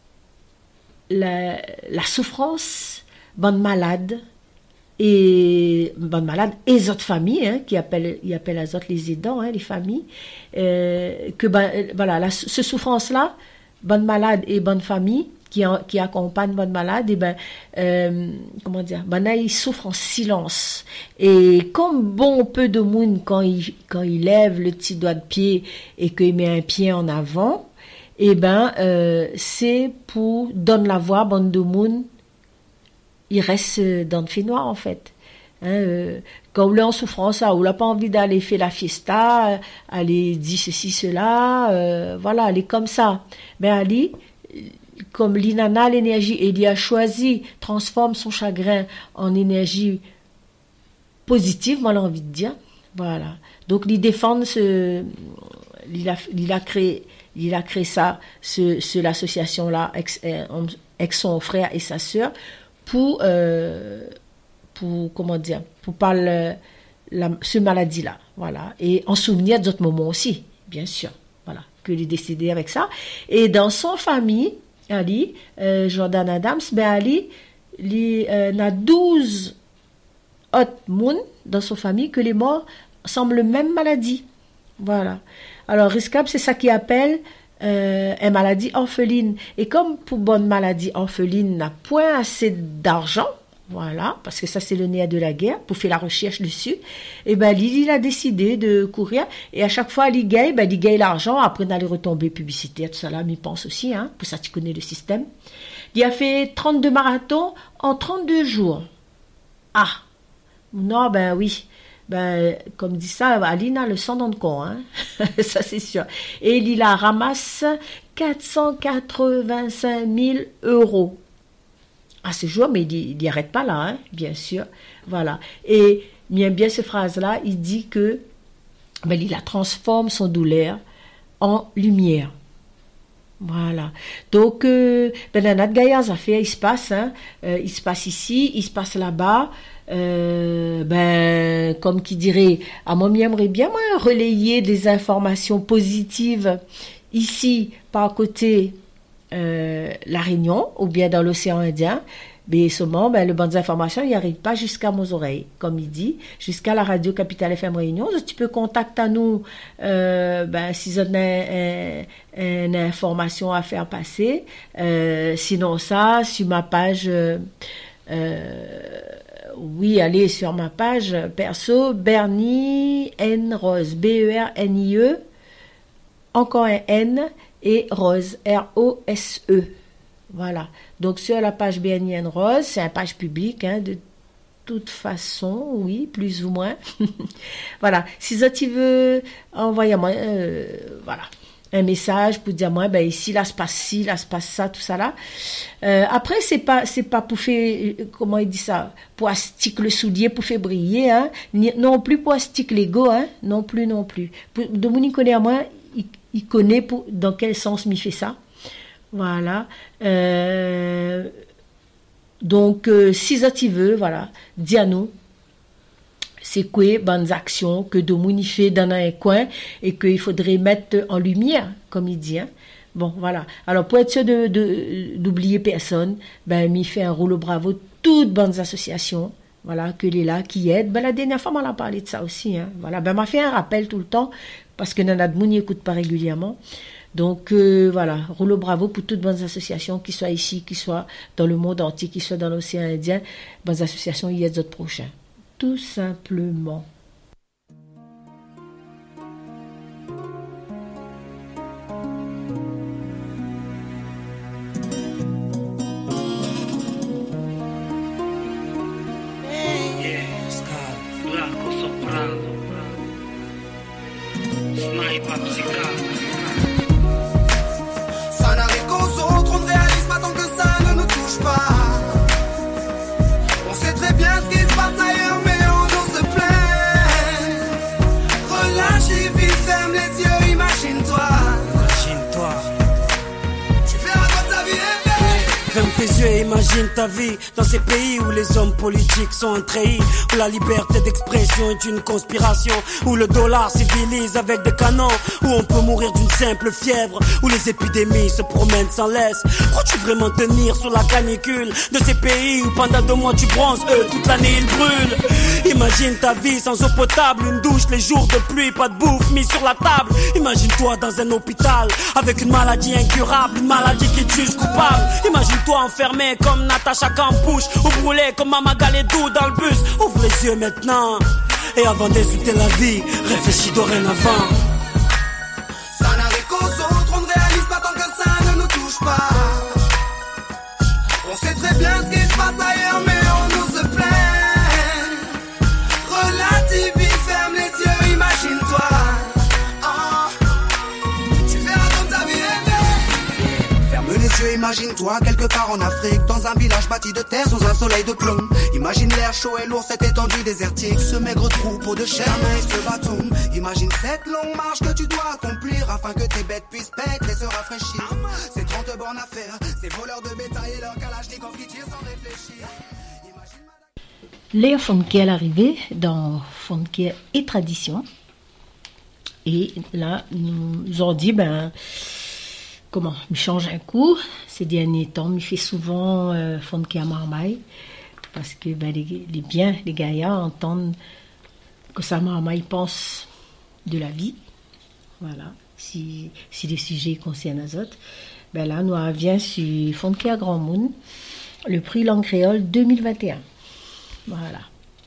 la souffrance, bonne malade et les autres familles, hein, ils appellent les autres les aidants, hein, les familles, que ben, voilà, ce souffrance-là, bonne malade et bonne famille, qui accompagne bonne malade, et ben, comment dire, ben là, il souffre en silence. Et comme bon peu de monde, quand il lève le petit doigt de pied et qu'il met un pied en avant, et ben, c'est pour donner la voix à bande de monde, il reste dans le fait noir, en fait. Hein, quand on est en souffrance, on n'a pas envie d'aller faire la fiesta, aller dire ceci, cela, voilà, aller comme ça. Mais Ali, comme l'inana l'énergie, et il a choisi, transforme son chagrin en énergie positive, moi j'ai envie de dire. Voilà. Donc, il défend il a créé ça, l'association-là, avec son frère et sa sœur, pour comment dire, pour parler ce maladie-là, voilà, et en souvenir d'autres moments aussi, bien sûr, voilà, que il est décédé avec ça. Et dans son famille, Ali, Jordan Adams, ben Ali, il a 12 autres moun dans son famille que les morts semblent la même maladie, voilà. Alors, Riscab, c'est ça qu'il appelle une maladie orpheline. Et comme pour bonne maladie orpheline n'a point assez d'argent, voilà, parce que ça c'est le nerf de la guerre, pour faire la recherche dessus, et ben il a décidé de courir, et à chaque fois il gagne l'argent, après d'aller retomber publicitaire, tout ça là, il pense aussi, hein, pour ça tu connais le système. Il a fait 32 marathons en 32 jours. Ah, non, ben oui. Ben, comme dit ça, Alina le sang dans le corps, hein. Ça c'est sûr. Et il a ramasse 485 000 euros. À ce jour, mais il n'y arrête pas là, hein, bien sûr. Voilà. Et bien cette phrase-là, il dit que ben, il transforme son douleur en lumière. Voilà. Donc, ben, notre gaillard, il se passe, hein. Il se passe ici, il se passe là-bas. Ben, comme qui dirait, moi, j'aimerais bien, moi, relayer des informations positives ici, par côté, la Réunion, ou bien dans l'océan Indien. Mais seulement, ben, le banc d'informations, il n'arrive pas jusqu'à mes oreilles, comme il dit, jusqu'à la radio Capitale FM Réunion. Tu peux contacter à nous, ben, si vous avez une information à faire passer. Sinon ça, sur ma page, oui, allez sur ma page perso, Bernie N Rose, B-E-R-N-I-E, encore un N, et Rose, R-O-S-E. Voilà. Donc, sur la page Bernie N Rose, c'est une page publique, hein, de toute façon, oui, plus ou moins. Voilà. Si tu veux, envoyez-moi, voilà. un message pour dire moi ben ici là se passe ci, là se passe ça, tout ça là. Après c'est pas pour faire comment il dit ça, pour astiquer le soulier pour faire briller hein, non plus pour astiquer l'ego hein, non plus. De mon connaît à moi, il connaît dans quel sens m'y fait ça. Voilà. Donc si ça tu veux, voilà, dis à nous c'est quoi bonnes actions que Domouni fait dans un coin et qu'il faudrait mettre en lumière, comme il dit. Hein. Bon, voilà. Alors, pour être sûr d'oublier personne, ben, il fait un rouleau bravo toutes bonnes associations, voilà, que les là, qui aident. Ben, la dernière fois, on a parlé de ça aussi, hein. Voilà. Ben, m'a fait un rappel tout le temps, parce que Nana Dmouni n'écoute pas régulièrement. Donc, voilà. Rouleau bravo pour toutes bonnes associations, qui soient ici, qui soient dans le monde entier, qui soient dans l'océan Indien. Bonnes associations, il y a d'autres prochains. Tout simplement. Ça n'arrive qu'aux autres, on ne réalise pas tant que ça ne nous touche pas. On sait très bien ce qui se passe ailleurs, mais on nous se plaît. Relâche et vis, ferme les yeux, imagine-toi. Tu verras quand ta vie est belle. Ferme tes yeux et imagine ta vie dans ces pays où les hommes politiques sont trahis, où la liberté d'expression est une conspiration, où le dollar civilise avec des canons, où on peut mourir d'une simple fièvre, où les épidémies se promènent sans laisse. Crois-tu vraiment tenir sur la canicule de ces pays où pendant 2 mois tu bronzes, toute l'année ils brûlent? Imagine ta vie sans eau potable, une douche les jours de pluie, pas de bouffe mise sur la table. Imagine-toi dans un hôpital avec une maladie incurable, une maladie qui tue coupable. Imagine-toi enfermé comme Natacha Campouche, ou brûlé comme Mama Galedou dans le bus. Ouvre les yeux maintenant, et avant d'insulter la vie, réfléchis dorénavant. Ça n'arrive qu'aux autres, on ne réalise pas tant que ça ne nous touche pas. On sait très bien ce qui se passe ailleurs, mais on nous se plaît. Relativise, ferme les yeux, imagine-toi. Tu verras comme ta vie est belle. Ferme les yeux, imagine-toi, quelque part en Afrique, dans un village bâti de terre sous un soleil de plomb. Imagine l'air chaud et lourd, cette étendue désertique, ce maigre troupeau de chair et ce bâton. Imagine cette longue marche que tu dois accomplir afin que tes bêtes puissent paître et se rafraîchir. Ces 30 bornes à faire, ces voleurs de bétail et leurs kalachnikov qui tirent sans réfléchir. Léa Fonke est arrivée dans Fonke et Tradition. Et là, nous ont dit, comment, il change un coup. Ces derniers temps, il fait souvent Fonke à Marmaille. Parce que les gaillards entendent que sa Marmaille pense de la vie. Voilà. Si les sujets concernent les autres. Là, nous avions sur Fonke à Grand Monde le prix Langue Créole 2021. Voilà.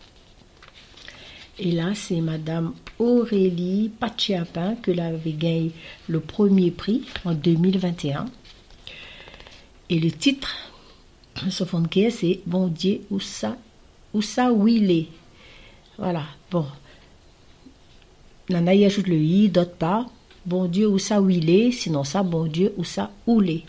Et là, c'est Madame Aurélie Pachiapin que l'avait gagné le premier prix en 2021. Et le titre sur Fonke, c'est Bon Dieu, où ça où il est. Voilà. Bon. Nana y ajoute le i, d'autre part. Bon Dieu, où ça où il est, sinon ça, bon Dieu, où ça où l'est.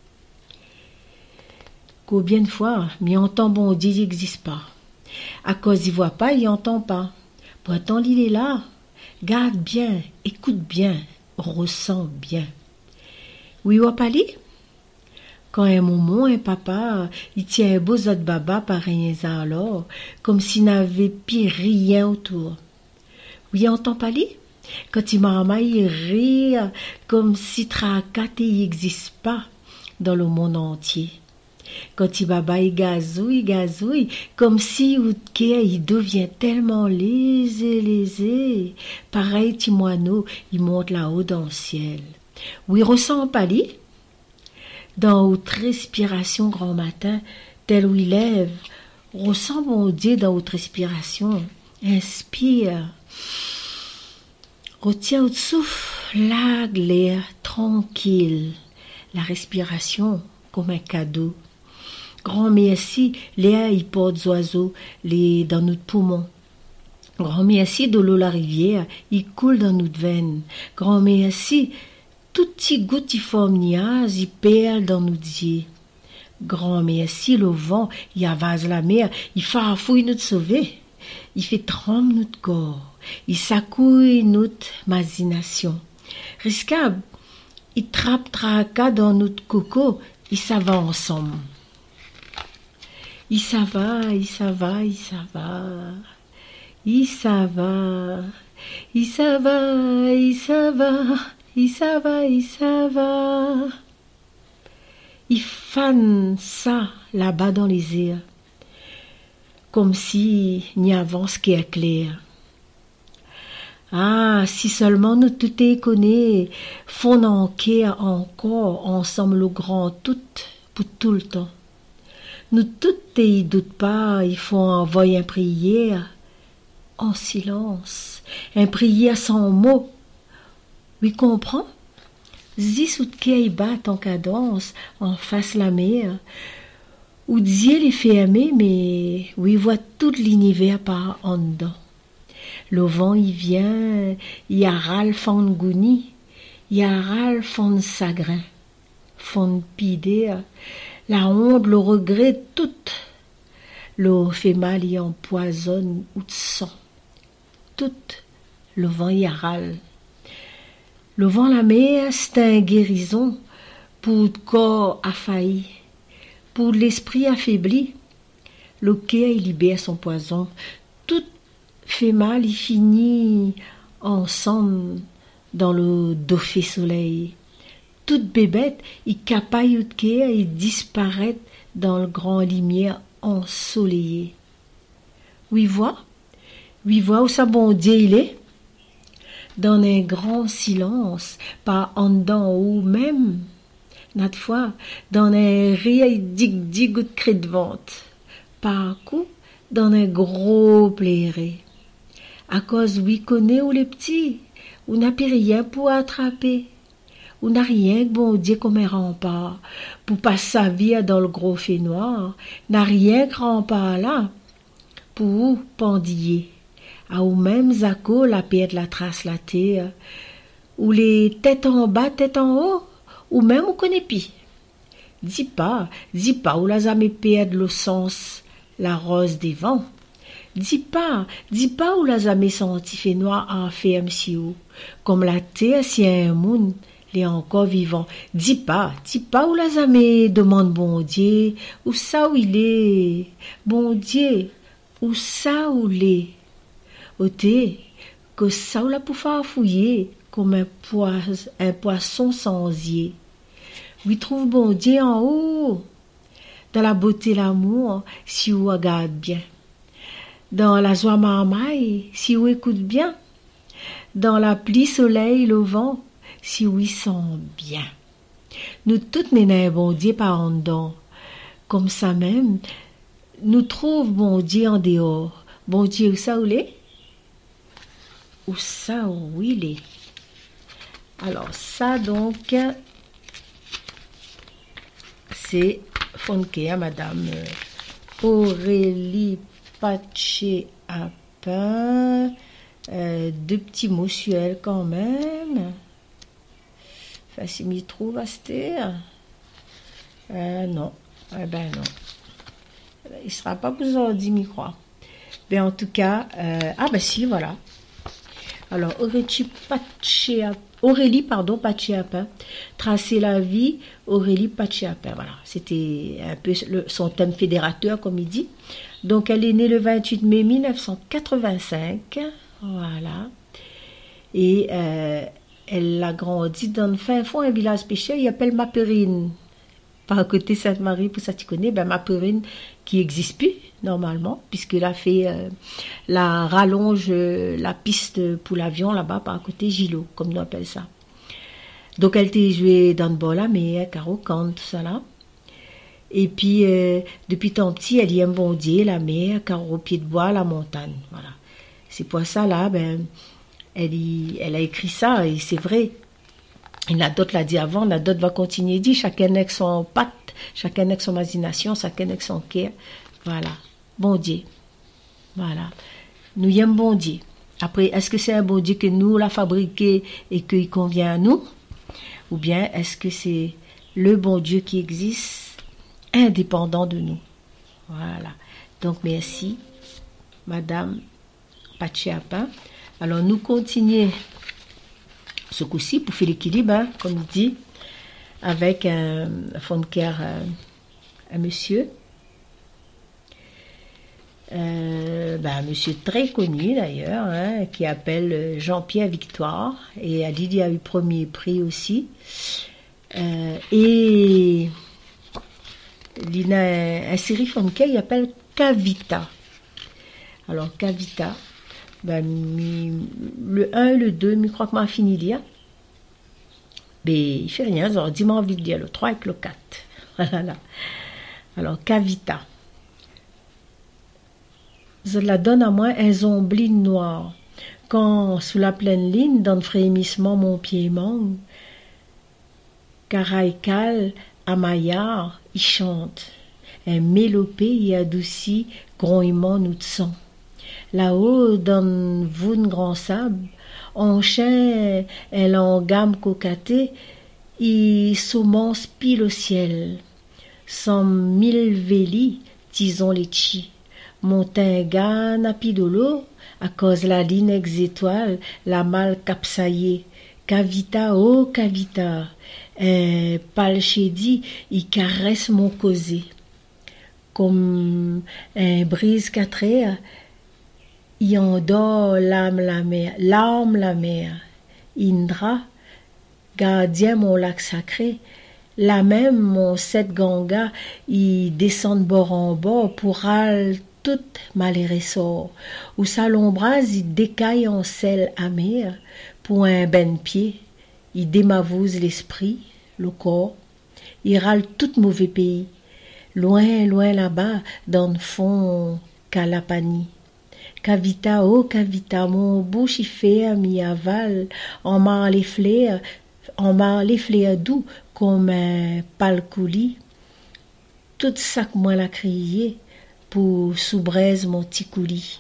Combien de fois, mais entend bon Dieu, il n'existe pas. À cause il voit pas, il entend pas. Pourtant, il est là. Garde bien, écoute bien, ressent bien. Oui, ou pas li? Quand un moment, un papa, il tient un beau zot baba par rien alors, comme s'il n'avait pire rien autour. Oui, entend pas li? Quand il m'a il rit, comme si tracate il n'existe pas dans le monde entier. Quand il baba il gazouille, comme si il devient tellement lésé. Pareil, petit moineau, il monte là-haut dans le ciel. Oui, ressent pas li? Dans haute respiration grand matin, tel où il lève, ressent mon Dieu dans haute respiration. Inspire. Retiens au souffle, largue l'air tranquille. La respiration comme un cadeau. Grand merci, l'air il porte des oiseaux dans notre poumon. Grand merci de l'eau la rivière, il coule dans notre veine. Grand merci tout petit goutiforme niaz, il perle dans nos dieux. Grand merci le vent, il avase la mer, il farfouille notre sauver, il fait tremble notre corps, il s'accouille notre imagination. Riscable, il trappe tracas dans notre coco, il s'en va ensemble. Il s'en va, il s'en va, il s'en va, il s'en va, il s'en va, il s'en va, il s'en va, il s'en va. Il fane ça là-bas dans les airs, comme si n'y avance qu'un clair. Ah, si seulement nous tout connaît, font encore ensemble le grand tout pour tout le temps. Nous toutes y doute pas, il faut envoyer un prière en silence, un prière sans mots. Oui, comprends? Zisoutke bat en cadence, en face la mer, où Dieu les fait aimer, mais où il voit tout l'univers par en dedans. Le vent, il vient, il y a râle fond de gouni, il y a râle fond de chagrin, fond de pidé, la honte, le regret, tout. Le fait mal, il empoisonne ou de sang. Tout, le vent, il y a râle. Le vent, la mer, c'est un guérison pour le corps affailli, pour l'esprit affaibli. Le cœur, il libère son poison. Tout fait mal, il finit ensemble dans le dauphin soleil. Toute bébête, il capaille de cœur et disparaît dans le grand lumière ensoleillé. Oui, vois où ça bon Dieu il est? Dans un grand silence, pas en dedans ou même, notre fois, dans un rire dig de cri de vente, par coup, dans un gros plairé. À cause, oui, connaît où les petits, où n'a plus rien pour attraper, où n'a rien que bon Dieu comme un rempart, pour pas s'avir dans le gros fait noir, n'a rien que rempart là, pour pendiller. À ou même Zako, la pierre de la trace la terre, ou les têtes en bas, têtes en haut, ou même ou connaît pi. Dis pas, ou la jamais perdre le sens, la rose des vents. Dis pas, ou la jamais senti fait noir en ferme si haut, comme la terre si un monde, les encore vivant. Dis pas, ou la jamais demande bon Dieu, où ça où il est, bon Dieu, où ça où l'est. Ôté, que ça ou la pour faire fouiller, comme un poisson sans yeux. Oui, trouve bon Dieu en haut, dans la beauté l'amour, si vous regarde bien. Dans la joie marmaille, si vous écoute bien. Dans la pluie soleil, le vent, si vous y sent bien. Nous toutes n'ayons un bon Dieu par en dedans. Comme ça même, nous trouve bon Dieu en dehors. Bon Dieu, où ça ou l'est? Où ça où il est? Alors ça donc, c'est Fonke, Madame Aurélie Paché-Apin. Deux petits mots sur elle quand même. Enfin, si m'y trouve à cette non. Eh ben non. Il sera pas besoin d'y m'y croire. Mais en tout cas, ah ben si, voilà. Alors, Aurélie Paché-Apin, tracer la vie, Aurélie Paché-Apin, voilà. C'était un peu son thème fédérateur, comme il dit. Donc, elle est née le 28 mai 1985, voilà. Et elle a grandi dans le fin fond, un village pêcheur, il appelle Maperine. Par côté Sainte-Marie, pour ça tu connais, ben Maperine, qui n'existe plus, normalement, puisqu'elle a fait la rallonge, la piste pour l'avion, là-bas, par côté Gilo, comme on appelle ça. Donc, elle était jouée dans le bol, mais Caro-Can, tout ça, là. Et puis, depuis tant petit, elle y aime bon Dieu, la mer, Caro, pied de bois, la montagne, voilà. C'est pour ça, là, ben, elle a écrit ça, et c'est vrai. Et la dot l'a dit avant, la dot va continuer, dit, chacun avec son patte, chacun avec son imagination, chacun avec son cœur. Voilà. Bon Dieu. Voilà. Nous y aimons bon Dieu. Après, est-ce que c'est un bon Dieu que nous l'a fabriqué et qu'il convient à nous? Ou bien est-ce que c'est le bon Dieu qui existe indépendant de nous? Voilà. Donc merci, Madame Pachiapin. Alors nous continuons ce coup-ci pour faire l'équilibre, hein, comme il dit, avec un fond de cœur, un monsieur. Un monsieur très connu d'ailleurs, hein, qui appelle Jean-Pierre Victoire, et il a eu premier prix aussi, et il a un série fonquet il appelle Kavita. Alors Kavita, le 1 et le 2, je crois que m'a fini de lire, mais il fait rien, alors dis-moi envie de dire le 3 et le 4. Voilà. Alors Kavita. Je la donne à moi un zombie noir. Quand, sous la pleine ligne, dans le frémissement, mon pied manque, Caraïcal, Amayar, il chante. Un mélopée y adoucit, grognement nous de sang. Là-haut, dans voune grand sable, on chien, elle en gamme cocaté, il s'aumance pile au ciel. Sans mille vélis, disons les chi. Montinga napidolo, à cause la ligne ex-étoile, la malle capsaillée. Cavita, oh cavita, palchédi, il caresse mon causé. Comme un brise quatraire, il endort l'âme la mer. Indra, gardien mon lac sacré, là même mon sept ganga, il descend de bord en bord pour al tout maléré sort, où sa lombrase il décaille en sel amer, pour un ben pied, il démavouse l'esprit, le corps, il râle tout mauvais pays, loin, loin là-bas, dans le fond, Kalapani. Cavita, oh cavita, mon bouche y fait mi aval, en marre les flaires doux, comme un palcouli, tout ça que moi la crié, pour soubraise mon petit coulis.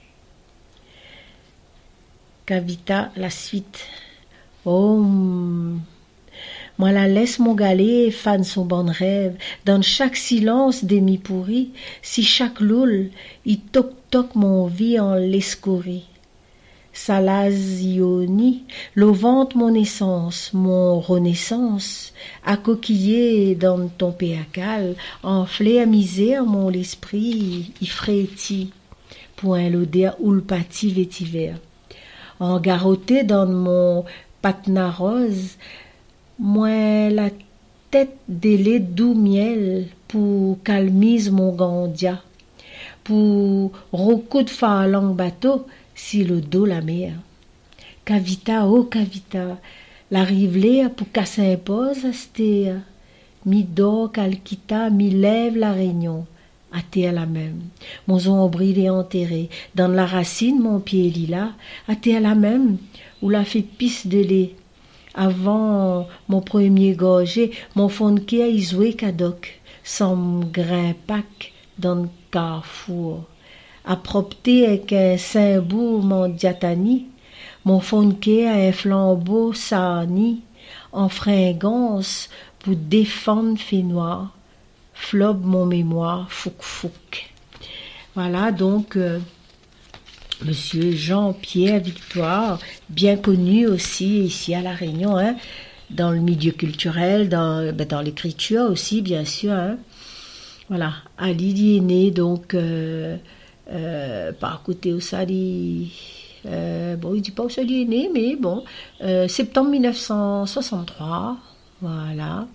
Cavita, la suite. Oh, moi la laisse mon galet, fan son bon rêve, dans chaque silence des mi-pourris, si chaque loul, il toc-toc mon vie en l'escorie. Salazioni, l'ovante mon essence, mon renaissance, à coquiller dans ton péacal, enflé à misère mon l'esprit, y frétit, point l'odeur ou le pâti vétiver. En garrotté dans mon patna rose, moi la tête délai doux miel, pour calmise mon gandia, pour rocou de falang bateau, si le dos la mer. Cavita, oh cavita, la rivelée pour qu'elle s'impose à stéa. Mi dort calquita, mi lève la réunion, à thé à la même. Mon zombril est enterré, dans la racine mon pied lilas, à thé à la même, où la fait pisse de lait. Avant mon premier gorgé, mon fond de quai a isoué cadoc, sans grain pack dans le carrefour. Apropté avec un saint-bout mon diatani, mon fond de quai a un flambeau sani, en fringance pour défendre fait noir, flobe mon mémoire, fouc. Voilà donc Monsieur Jean-Pierre Victoire, bien connu aussi ici à La Réunion, hein, dans le milieu culturel, dans l'écriture aussi bien sûr. Hein. Voilà, Ali est né donc par côté au Sali, bon il dit pas où ça est né, mais bon, septembre 1963, voilà.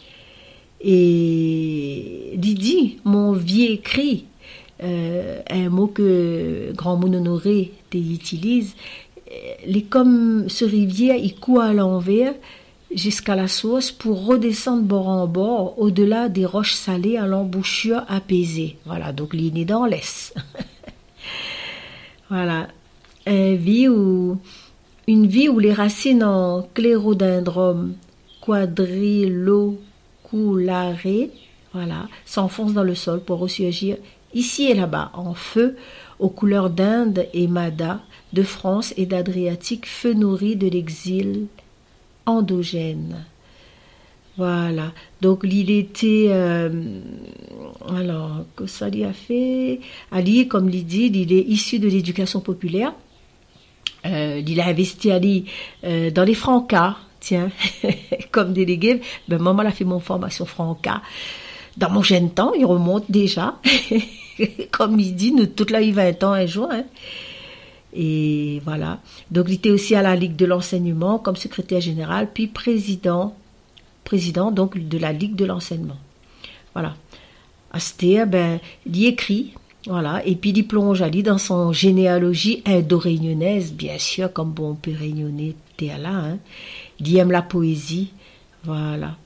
Et Didi, mon vieux écrit, un mot que Grand Moun Honoré utilise, les comme ce rivière, il court à l'envers jusqu'à la source pour redescendre bord en bord au-delà des roches salées à l'embouchure apaisée. Voilà, donc il est dans l'Est. Voilà, une vie où les racines en clérodendrum quadriloculare, voilà, s'enfoncent dans le sol pour ressurgir ici et là-bas, en feu, aux couleurs d'Inde et Mada, de France et d'Adriatique, feu nourri de l'exil endogène. Voilà. Donc, il était... alors, que ça lui a fait... Ali, comme il dit, il est issu de l'éducation populaire. Il a investi Ali dans les francas, tiens, comme délégué. Ben, maman a fait mon formation franca. Dans mon jeune temps, il remonte déjà. Comme il dit, nous, toute la vie 20 ans un jour. Hein. Et voilà. Donc, il était aussi à la Ligue de l'enseignement comme secrétaire général, puis président donc de la Ligue de l'enseignement. Voilà. Asté, ben, il y écrit, voilà, et puis il plonge Ali dans son généalogie indo-réunionnaise, bien sûr, comme bon peut réunionnais t'es là, hein. Il aime la poésie, voilà.